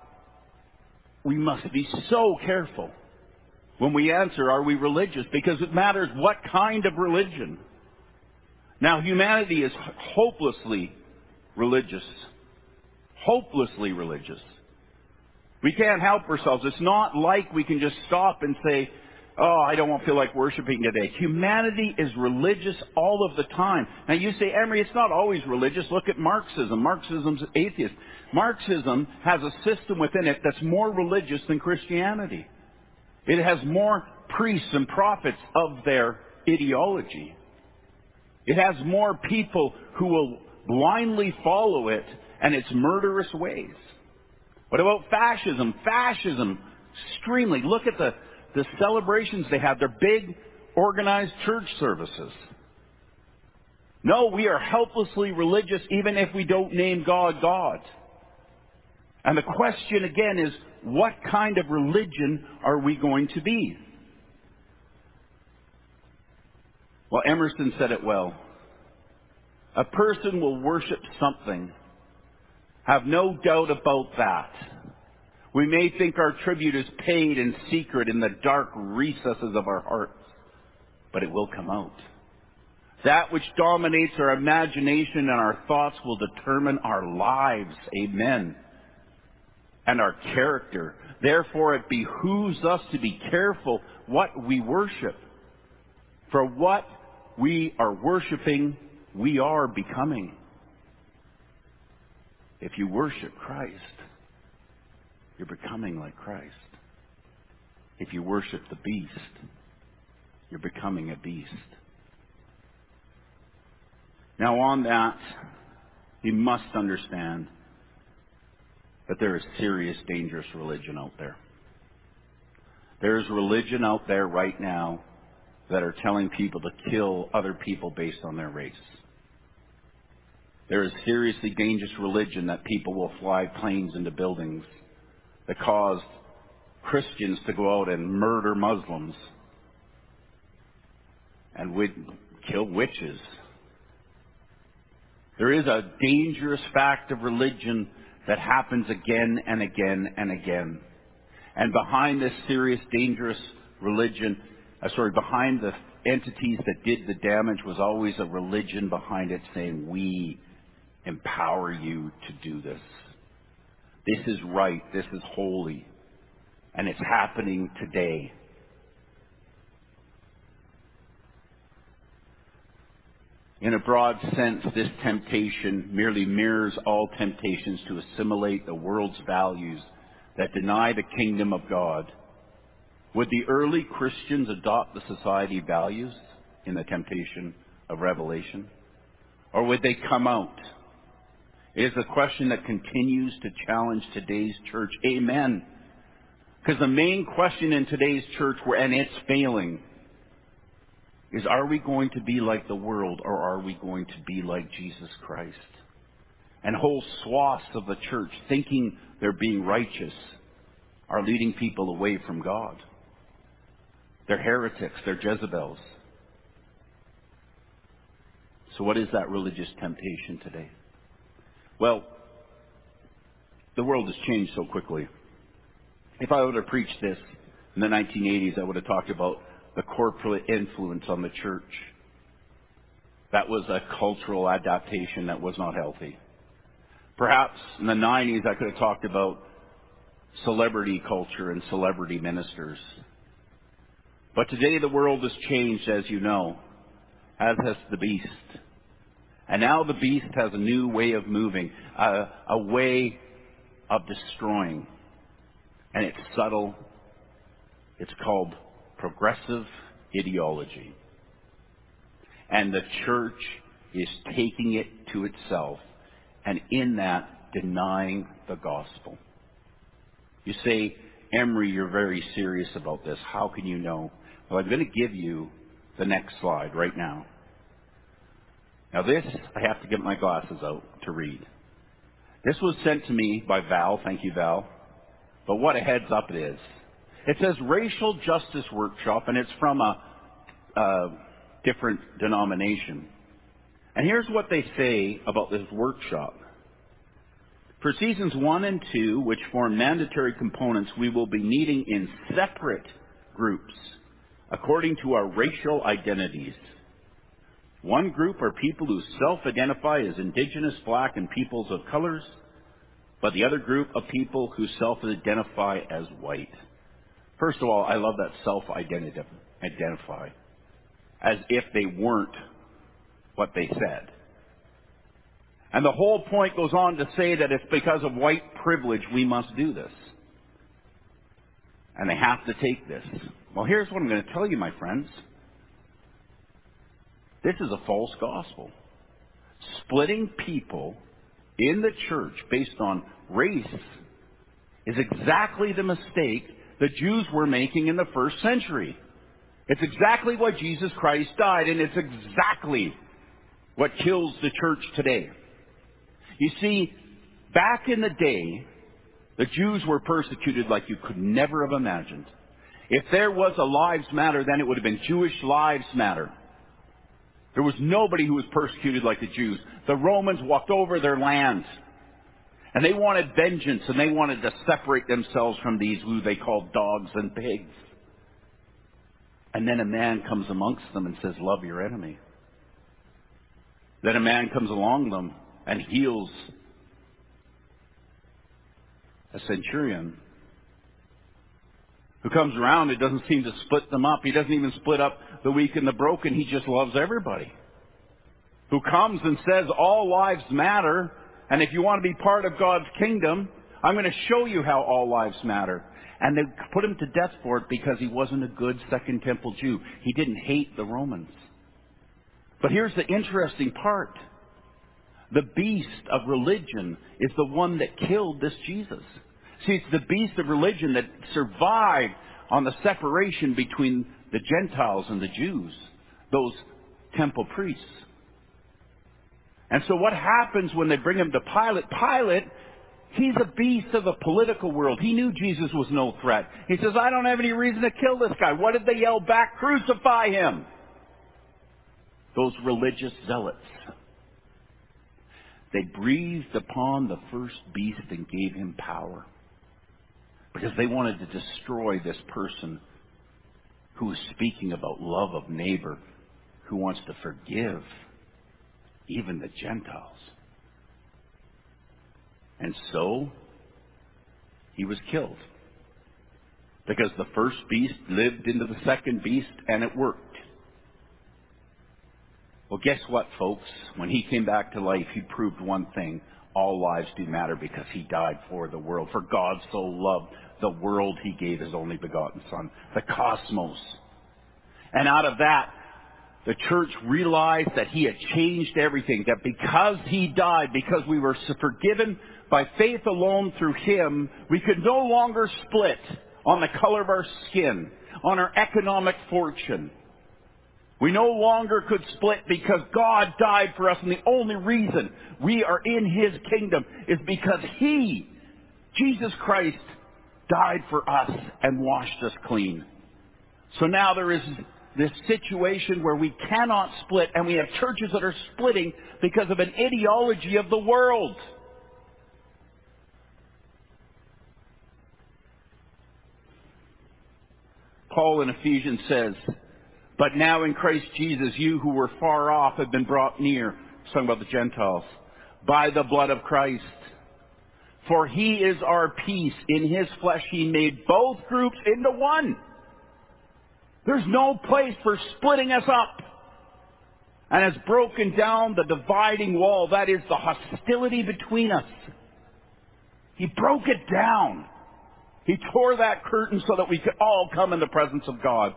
we must be so careful when we answer, are we religious? Because it matters what kind of religion. Now, humanity is hopelessly religious. Hopelessly religious. We can't help ourselves. It's not like we can just stop and say, oh, I don't feel like worshiping today. Humanity is religious all of the time. Now you say, Emery, it's not always religious. Look at Marxism. Marxism's atheist. Marxism has a system within it that's more religious than Christianity. It has more priests and prophets of their ideology. It has more people who will blindly follow it and its murderous ways. What about fascism? Fascism, extremely. Look at the, the celebrations they have. They're big, organized church services. No, we are helplessly religious even if we don't name God, God. And the question again is, what kind of religion are we going to be? Well, Emerson said it well. A person will worship something. Have no doubt about that. We may think our tribute is paid in secret in the dark recesses of our hearts, but it will come out. That which dominates our imagination and our thoughts will determine our lives. Amen. And our character. Therefore, it behooves us to be careful what we worship. For what we are worshiping, we are becoming. If you worship Christ, you're becoming like Christ. If you worship the beast, you're becoming a beast. Now on that, you must understand that there is serious, dangerous religion out there. There is religion out there right now that are telling people to kill other people based on their race. There is seriously dangerous religion that people will fly planes into buildings that caused Christians to go out and murder Muslims and would kill witches. There is a dangerous fact of religion that happens again and again and again. And behind this serious, dangerous religion, uh, sorry, behind the entities that did the damage was always a religion behind it saying, we empower you to do this. This is right. This is holy. And it's happening today. In a broad sense, this temptation merely mirrors all temptations to assimilate the world's values that deny the kingdom of God. Would the early Christians adopt the society values in the temptation of Revelation? Or would they come out? It is a question that continues to challenge today's church. Amen. Because the main question in today's church, and it's failing, is are we going to be like the world or are we going to be like Jesus Christ? And whole swaths of the church, thinking they're being righteous, are leading people away from God. They're heretics. They're Jezebels. So what is that religious temptation today? Well, the world has changed so quickly. If I would have preached this in the nineteen eighties, I would have talked about the corporate influence on the church. That was a cultural adaptation that was not healthy. Perhaps in the nineties, I could have talked about celebrity culture and celebrity ministers. But today the world has changed, as you know, as has the beast. And now the beast has a new way of moving, a, a way of destroying. And it's subtle. It's called progressive ideology. And the church is taking it to itself, and in that, denying the gospel. You say, Emery, you're very serious about this. How can you know? Well, I'm going to give you the next slide right now. Now this, I have to get my glasses out to read. This was sent to me by Val. Thank you, Val. But what a heads up it is. It says Racial Justice Workshop, and it's from a, a different denomination. And here's what they say about this workshop. For seasons one and two, which form mandatory components, we will be meeting in separate groups according to our racial identities. One group are people who self-identify as Indigenous, Black, and peoples of colors, but the other group of people who self-identify as white. First of all, I love that self-identify, as if they weren't what they said. And the whole point goes on to say that it's because of white privilege we must do this. And they have to take this. Well, here's what I'm going to tell you, my friends. This is a false gospel. Splitting people in the church based on race is exactly the mistake the Jews were making in the first century. It's exactly why Jesus Christ died, and it's exactly what kills the church today. You see, back in the day, the Jews were persecuted like you could never have imagined. If there was a Lives Matter, then it would have been Jewish Lives Matter. There was nobody who was persecuted like the Jews. The Romans walked over their land. And they wanted vengeance, and they wanted to separate themselves from these who they called dogs and pigs. And then a man comes amongst them and says, love your enemy. Then a man comes along them and heals a centurion who comes around. It doesn't seem to split them up. He doesn't even split up the weak and the broken. He just loves everybody. Who comes and says all lives matter. And if you want to be part of God's kingdom, I'm going to show you how all lives matter. And they put him to death for it because he wasn't a good Second Temple Jew. He didn't hate the Romans. But here's the interesting part. The beast of religion is the one that killed this Jesus. See, it's the beast of religion that survived on the separation between the Gentiles and the Jews, those temple priests. And so what happens when they bring him to Pilate? Pilate, he's a beast of the political world. He knew Jesus was no threat. He says, I don't have any reason to kill this guy. What did they yell back? Crucify him. Those religious zealots. They breathed upon the first beast and gave him power. Because they wanted to destroy this person who is speaking about love of neighbor, who wants to forgive even the Gentiles. And so, he was killed. Because the first beast lived into the second beast, and it worked. Well, guess what, folks? When he came back to life, he proved one thing. All lives do matter because he died for the world. For God so loved the world, he gave his only begotten Son, the cosmos. And out of that, the church realized that he had changed everything. That because he died, because we were forgiven by faith alone through him, we could no longer split on the color of our skin, on our economic fortune. We no longer could split because God died for us, and the only reason we are in his kingdom is because he, Jesus Christ, died for us and washed us clean. So now there is this situation where we cannot split, and we have churches that are splitting because of an ideology of the world. Paul in Ephesians says, but now in Christ Jesus, you who were far off have been brought near. He's talking about the Gentiles. By the blood of Christ. For he is our peace. In his flesh he made both groups into one. There's no place for splitting us up. And has broken down the dividing wall. That is the hostility between us. He broke it down. He tore that curtain so that we could all come in the presence of God.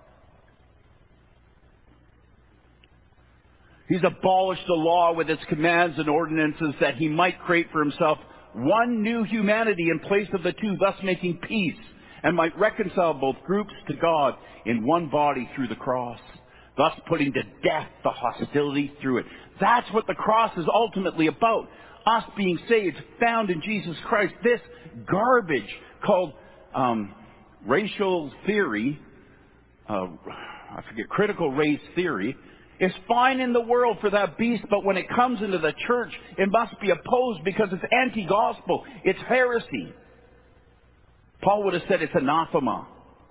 He's abolished the law with its commands and ordinances that he might create for himself one new humanity in place of the two, thus making peace, and might reconcile both groups to God in one body through the cross, thus putting to death the hostility through it. That's what the cross is ultimately about. Us being saved, found in Jesus Christ. This garbage called um, racial theory, uh, I forget, critical race theory, is fine in the world for that beast, but when it comes into the church, it must be opposed because it's anti-gospel. It's heresy. Paul would have said it's anathema.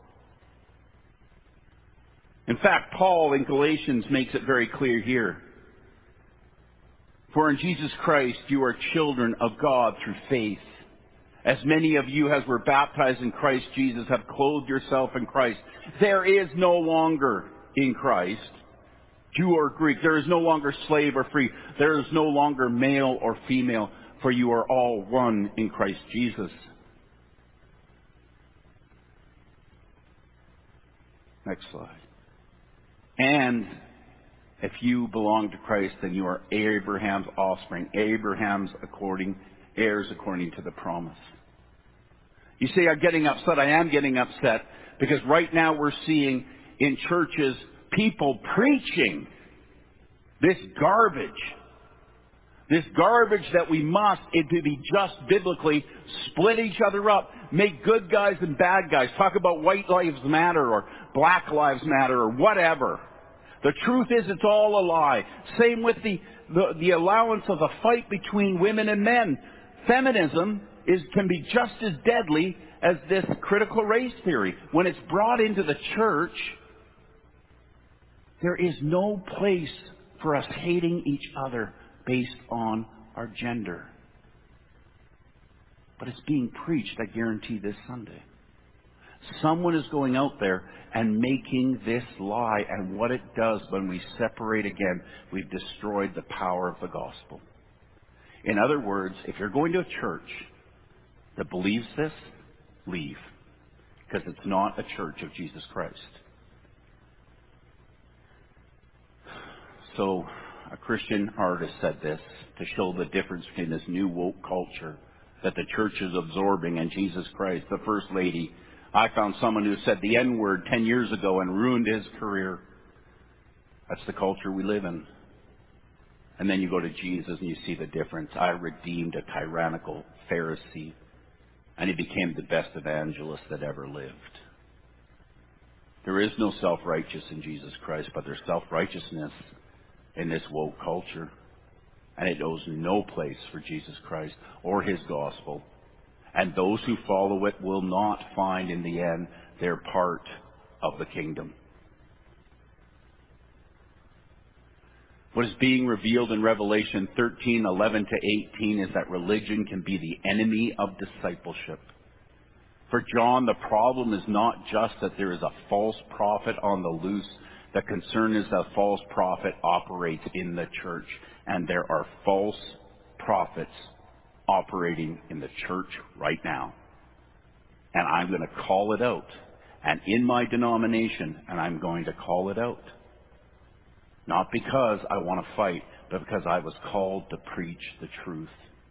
In fact, Paul in Galatians makes it very clear here. For in Jesus Christ you are children of God through faith. As many of you as were baptized in Christ Jesus have clothed yourself in Christ. There is no longer in Christ Jew or Greek. There is no longer slave or free. There is no longer male or female, for you are all one in Christ Jesus. Next slide. And if you belong to Christ, then you are Abraham's offspring, Abraham's according, heirs according to the promise. You say, I'm getting upset. I am getting upset because right now we're seeing in churches people preaching this garbage. This garbage that we must, it to be just biblically, split each other up, make good guys and bad guys, talk about white lives matter or black lives matter or whatever. The truth is it's all a lie. Same with the, the, the allowance of a fight between women and men. Feminism is, can be just as deadly as this critical race theory. When it's brought into the church, there is no place for us hating each other based on our gender. But it's being preached, I guarantee, this Sunday. Someone is going out there and making this lie, and what it does when we separate again, we've destroyed the power of the gospel. In other words, if you're going to a church that believes this, leave. because it's not a church of Jesus Christ. So a Christian artist said this to show the difference between this new woke culture that the church is absorbing and Jesus Christ. The First Lady, I found someone who said the N-word ten years ago and ruined his career. That's the culture we live in. And then you go to Jesus and you see the difference. I redeemed a tyrannical Pharisee, and he became the best evangelist that ever lived. There is no self-righteous in Jesus Christ, but there's self-righteousness in this woke culture. And it owes no place for Jesus Christ or his gospel. And those who follow it will not find in the end their part of the kingdom. What is being revealed in Revelation thirteen, eleven to eighteen is that religion can be the enemy of discipleship. For John, the problem is not just that there is a false prophet on the loose. The concern is that a false prophet operates in the church. And there are false prophets operating in the church right now. And I'm going to call it out. And in my denomination, and I'm going to call it out. Not because I want to fight, but because I was called to preach the truth.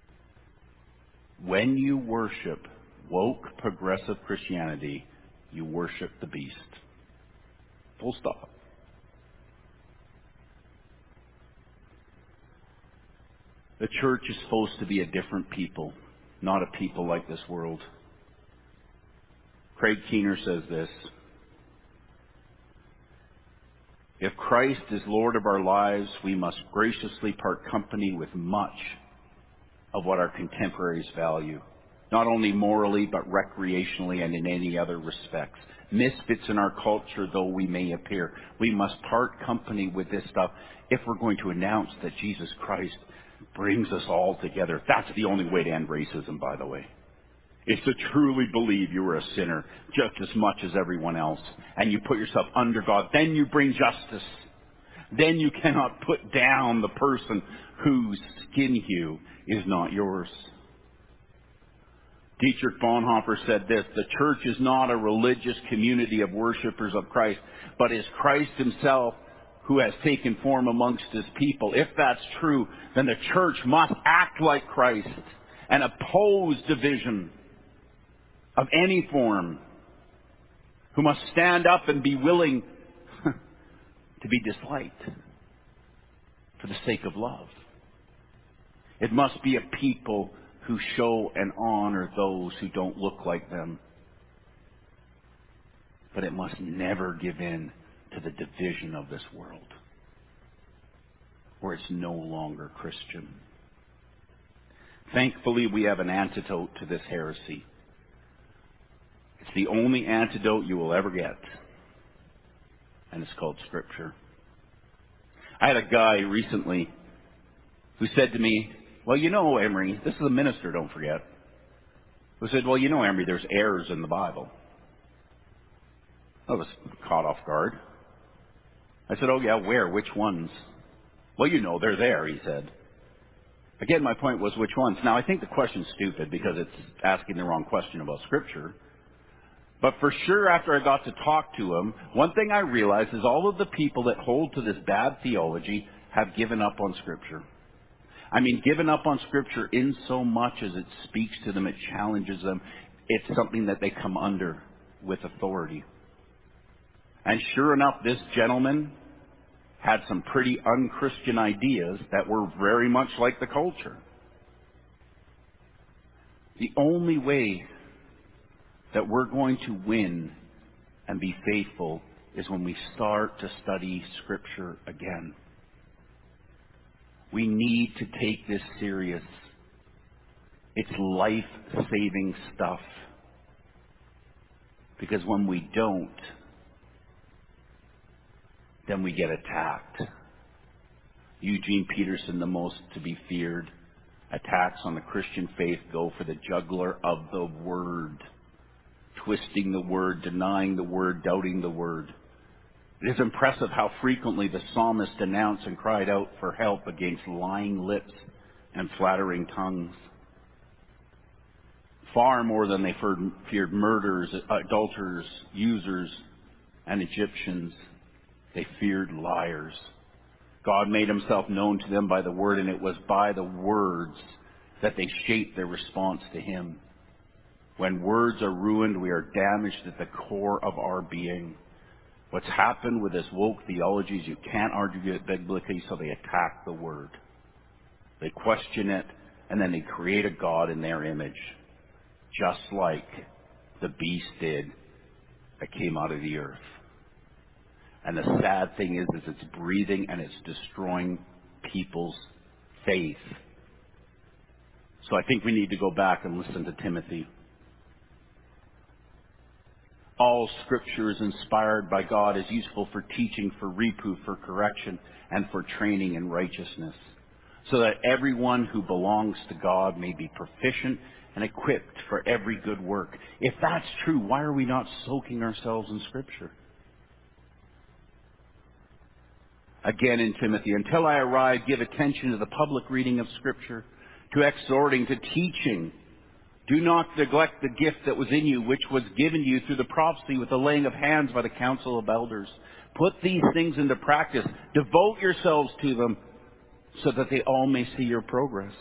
When you worship woke, progressive Christianity, you worship the beast. Full stop. The church is supposed to be a different people, not a people like this world. Craig Keener says this: if Christ is Lord of our lives, we must graciously part company with much of what our contemporaries value, not only morally, but recreationally and in any other respects. Misfits in our culture, though we may appear, we must part company with this stuff if we're going to announce that Jesus Christ brings us all together. That's the only way to end racism, by the way. Is to truly believe you are a sinner just as much as everyone else, and you put yourself under God. Then you bring justice. Then you cannot put down the person whose skin hue is not yours. Dietrich Bonhoeffer said this: the church is not a religious community of worshipers of Christ, but is Christ himself who has taken form amongst his people. If that's true, then the church must act like Christ and oppose division of any form, who must stand up and be willing to be disliked for the sake of love. It must be a people who show and honor those who don't look like them. But it must never give in to the division of this world, where it's no longer Christian. Thankfully, we have an antidote to this heresy. It's the only antidote you will ever get, and it's called Scripture. I had a guy recently who said to me, well, you know, Emery, this is a minister, don't forget, who said, well, you know, Emery, there's errors in the Bible. I was caught off guard. I said, oh, yeah, where? Which ones? Well, you know, they're there, he said. Again, my point was, which ones? Now, I think the question's stupid because it's asking the wrong question about Scripture. But for sure, after I got to talk to him, one thing I realized is all of the people that hold to this bad theology have given up on Scripture. I mean, given up on Scripture in so much as it speaks to them, it challenges them. It's something that they come under with authority. And sure enough, this gentleman had some pretty unchristian ideas that were very much like the culture. The only way that we're going to win and be faithful is when we start to study Scripture again. We need to take this serious. It's life-saving stuff. Because when we don't, then we get attacked. Eugene Peterson, the most to be feared. Attacks on the Christian faith go for the juggler of the Word. Twisting the Word, denying the Word, doubting the Word. It is impressive how frequently the psalmist denounced and cried out for help against lying lips and flattering tongues. far more than they feared murderers, adulterers, users, and Egyptians. They feared liars. God made himself known to them by the word, and it was by the words that they shaped their response to him. When words are ruined, we are damaged at the core of our being. What's happened with this woke theology is you can't argue it biblically, so they attack the word. They question it, and then they create a god in their image, just like the beast did that came out of the earth. And the sad thing is, is it's breathing and it's destroying people's faith. So I think we need to go back and listen to Timothy. All Scripture is inspired by God, is useful for teaching, for reproof, for correction, and for training in righteousness, so that everyone who belongs to God may be proficient and equipped for every good work. If that's true, why are we not soaking ourselves in Scripture? Again in Timothy, until I arrive, give attention to the public reading of Scripture, to exhorting, to teaching. Do not neglect the gift that was in you, which was given you through the prophecy with the laying of hands by the council of elders. Put these things into practice. Devote yourselves to them so that they all may see your progress.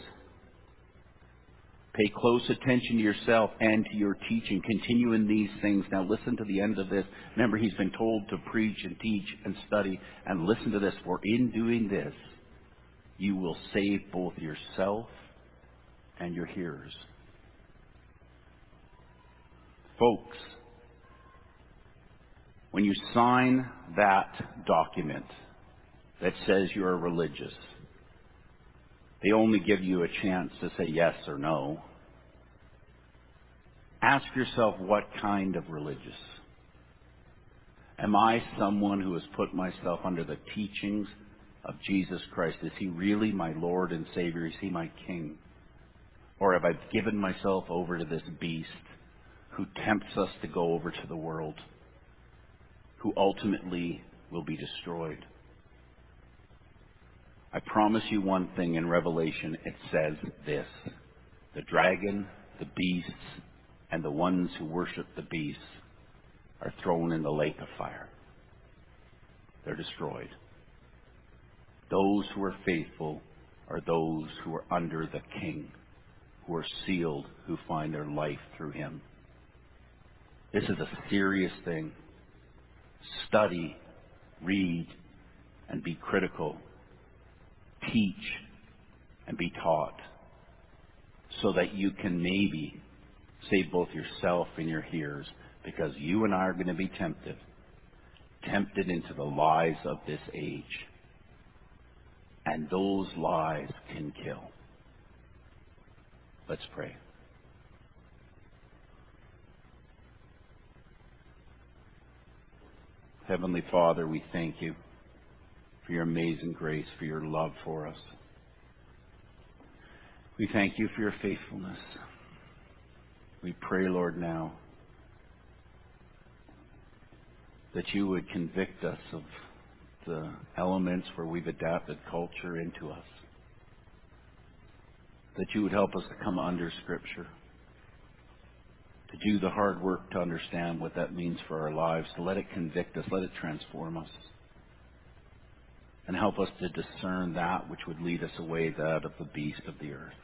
Pay close attention to yourself and to your teaching. Continue in these things. Now listen to the end of this. Remember, he's been told to preach and teach and study. And listen to this. For in doing this, you will save both yourself and your hearers. Folks, when you sign that document that says you're religious, they only give you a chance to say yes or no. Ask yourself, what kind of religious? Am I someone who has put myself under the teachings of Jesus Christ? Is he really my Lord and Savior? Is he my King? Or have I given myself over to this beast who tempts us to go over to the world, who ultimately will be destroyed? I promise you one thing, in Revelation it says this: the dragon, the beasts, and the ones who worship the beasts are thrown in the lake of fire. They're destroyed. Those who are faithful are those who are under the King, who are sealed, who find their life through him. This is a serious thing. Study, read, and be critical. Teach and be taught, so that you can maybe save both yourself and your hearers, because you and I are going to be tempted, tempted into the lies of this age. And those lies can kill. Let's pray. Heavenly Father, we thank you for your amazing grace, for your love for us. We thank you for your faithfulness. We pray, Lord, now that you would convict us of the elements where we've adapted culture into us. That you would help us to come under Scripture, to do the hard work to understand what that means for our lives, to let it convict us, let it transform us, and help us to discern that which would lead us away out of the beast of the earth.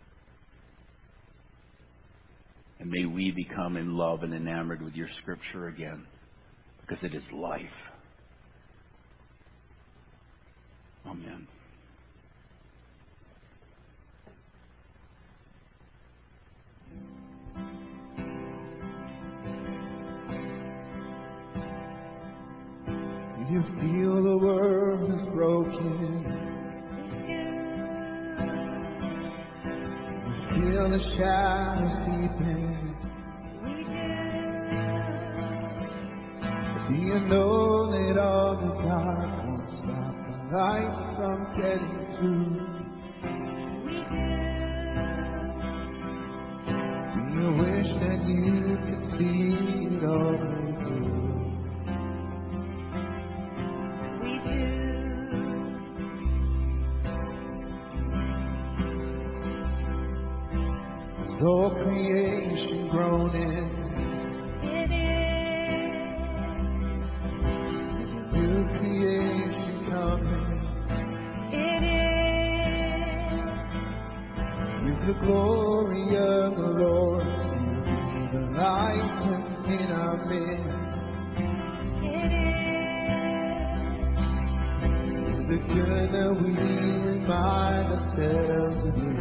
And may we become in love and enamored with your Scripture again, because it is life. Amen. You feel the world is broken. You feel the shadows deepen. Do you know that all the dark won't stop the light from getting through? Do you wish that you could see it all the way through? all creation groaning. It is. New creation coming. It is. With the glory of the Lord, you'll be the light in our midst. It is. The good that we remind ourselves of this.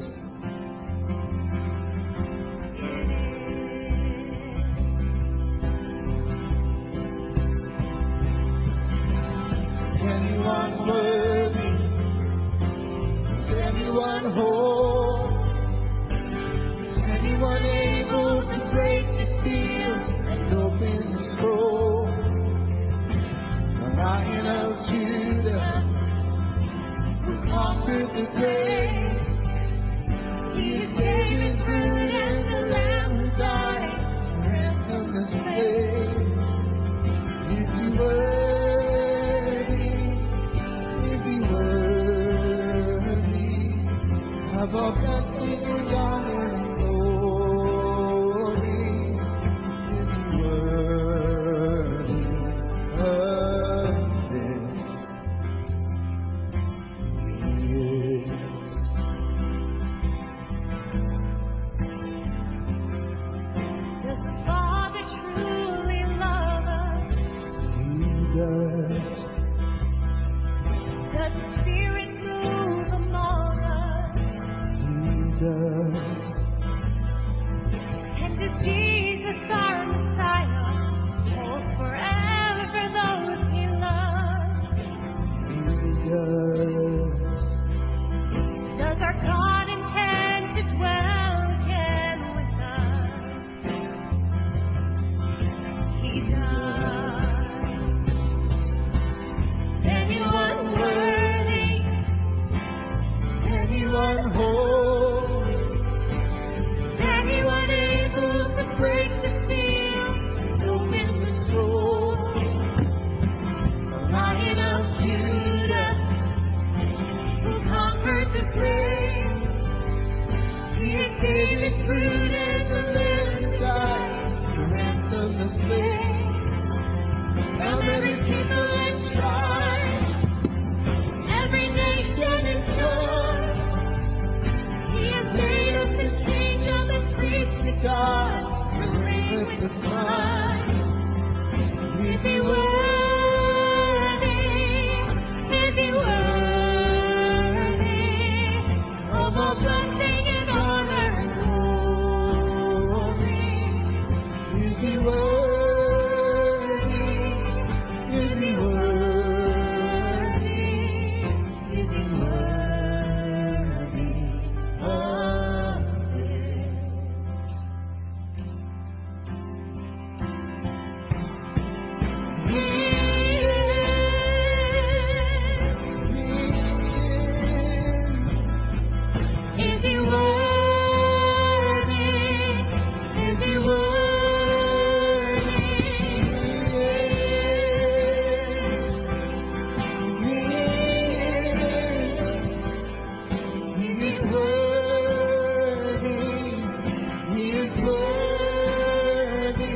Is anyone worthy? Is anyone whole? Is anyone able to break the seal and open the scroll? The Lion of Judah, conquered the grave. He is David's root and the Lamb who died to ransom the slave. Is he worthy? Is he worthy of all blessing and honor and glory? Is he worthy of this? Does the Father truly love us? Does the Spirit move among us? And does Jesus, our Messiah, hold forever those he loves? Does our God intend to dwell again with us? He does. Anyone worthy? Anyone whole? Anyone able to break the seal and open the scroll? The Lion of Judah, Who conquered the grave? He is David's root and the Lamb who died to ransom the slave. From every people and tribe, Every nation and tongue. He has made us His kingdom and priests to God, to reign with the Son. Is He worthy? Is He worthy of all blessing and honor and glory? Is He worthy? Is He worthy? Is He worthy of this? He is. Is he worthy? Is He worthy? He is worthy. He is worthy.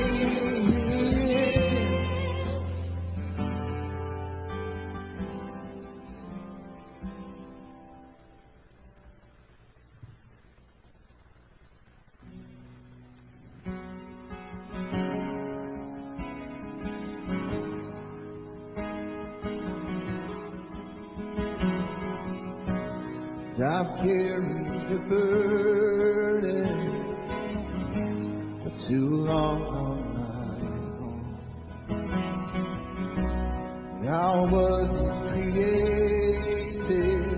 I've carried the burden for too long on my own. I wasn't created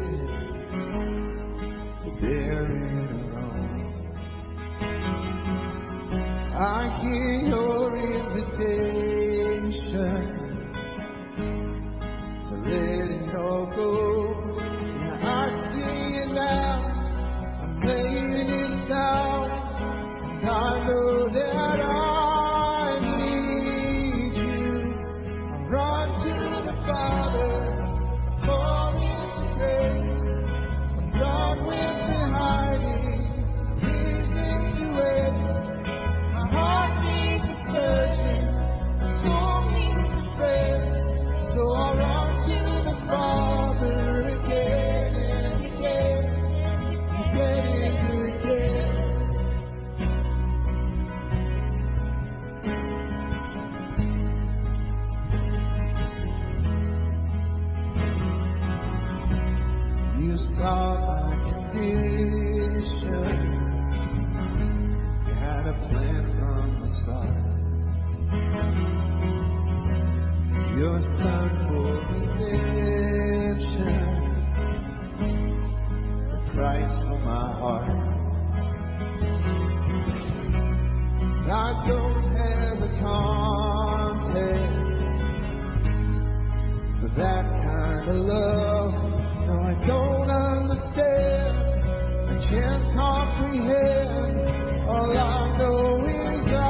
to bear it alone. I hear your invitation to let it all go. I see it now, I'm laying it down, and I know that I need you. I run to the Father, vision. You had a plan from the start. Your son for redemption, the price for my heart. I don't have the context for that kind of love. No, I don't understand. I can't comprehend. All I know is I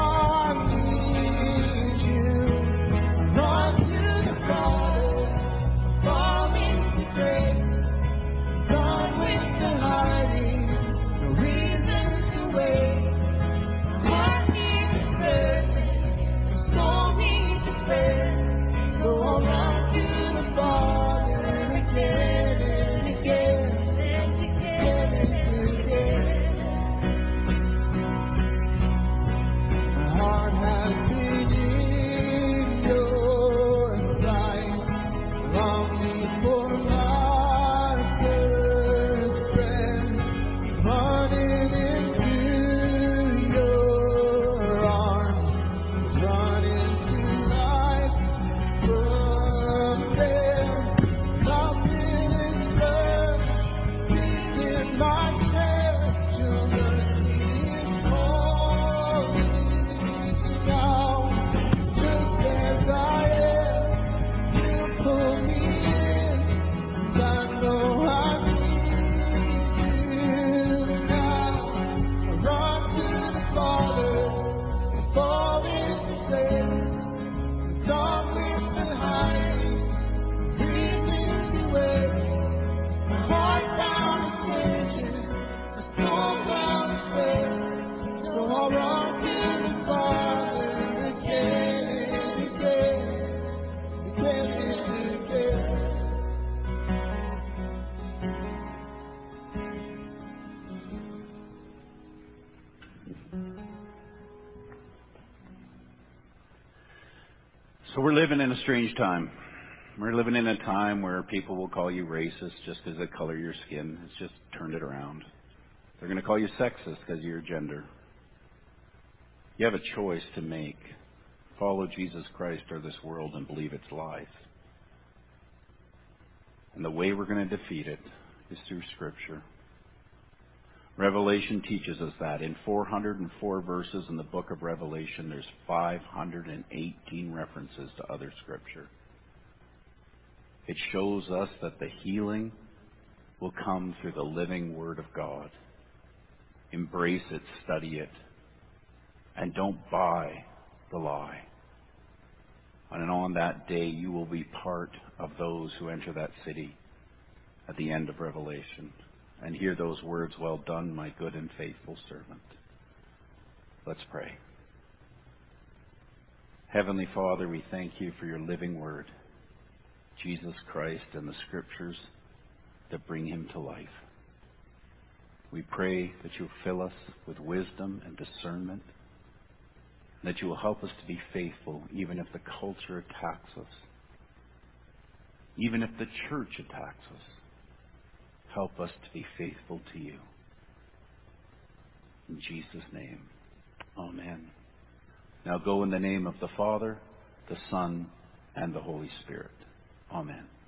need you. I run to the Father, fall into grace. Done with the hiding, no reason to wait. Heart needs a present, the soul needs a friend. So I'll run to the Father again and again and again and again. My heart has been in your sight, longing for my first friend, running into your arms, running to life from there. Nothing is left, peace in my chest. Your mercy is calling now, just as I am. You pull me in, and I know I need you now. I run to the Father, I fall into grace. The darkness behind me, reason to wait. My heart found attention, my soul found a place. So I'll run to the Father again and again, again and again. So we're living in a strange time. We're living in a time where people will call you racist just because of the color of your skin. It's just turned it around. They're going to call you sexist because of your gender. You have a choice to make. Follow Jesus Christ or this world and believe its lies. And the way we're going to defeat it is through Scripture. Revelation teaches us that. In four hundred four verses in the book of Revelation, there's five hundred eighteen references to other Scripture. It shows us that the healing will come through the living Word of God. Embrace it, study it, and don't buy the lie. And on that day, you will be part of those who enter that city at the end of Revelation and hear those words, "Well done, my good and faithful servant." Let's pray. Heavenly Father, we thank you for your living Word, Jesus Christ, and the Scriptures that bring him to life. We pray that you'll fill us with wisdom and discernment, that you will help us to be faithful even if the culture attacks us, even if the church attacks us. Help us to be faithful to you. In Jesus' name, amen. Now go in the name of the Father, the Son, and the Holy Spirit. Amen.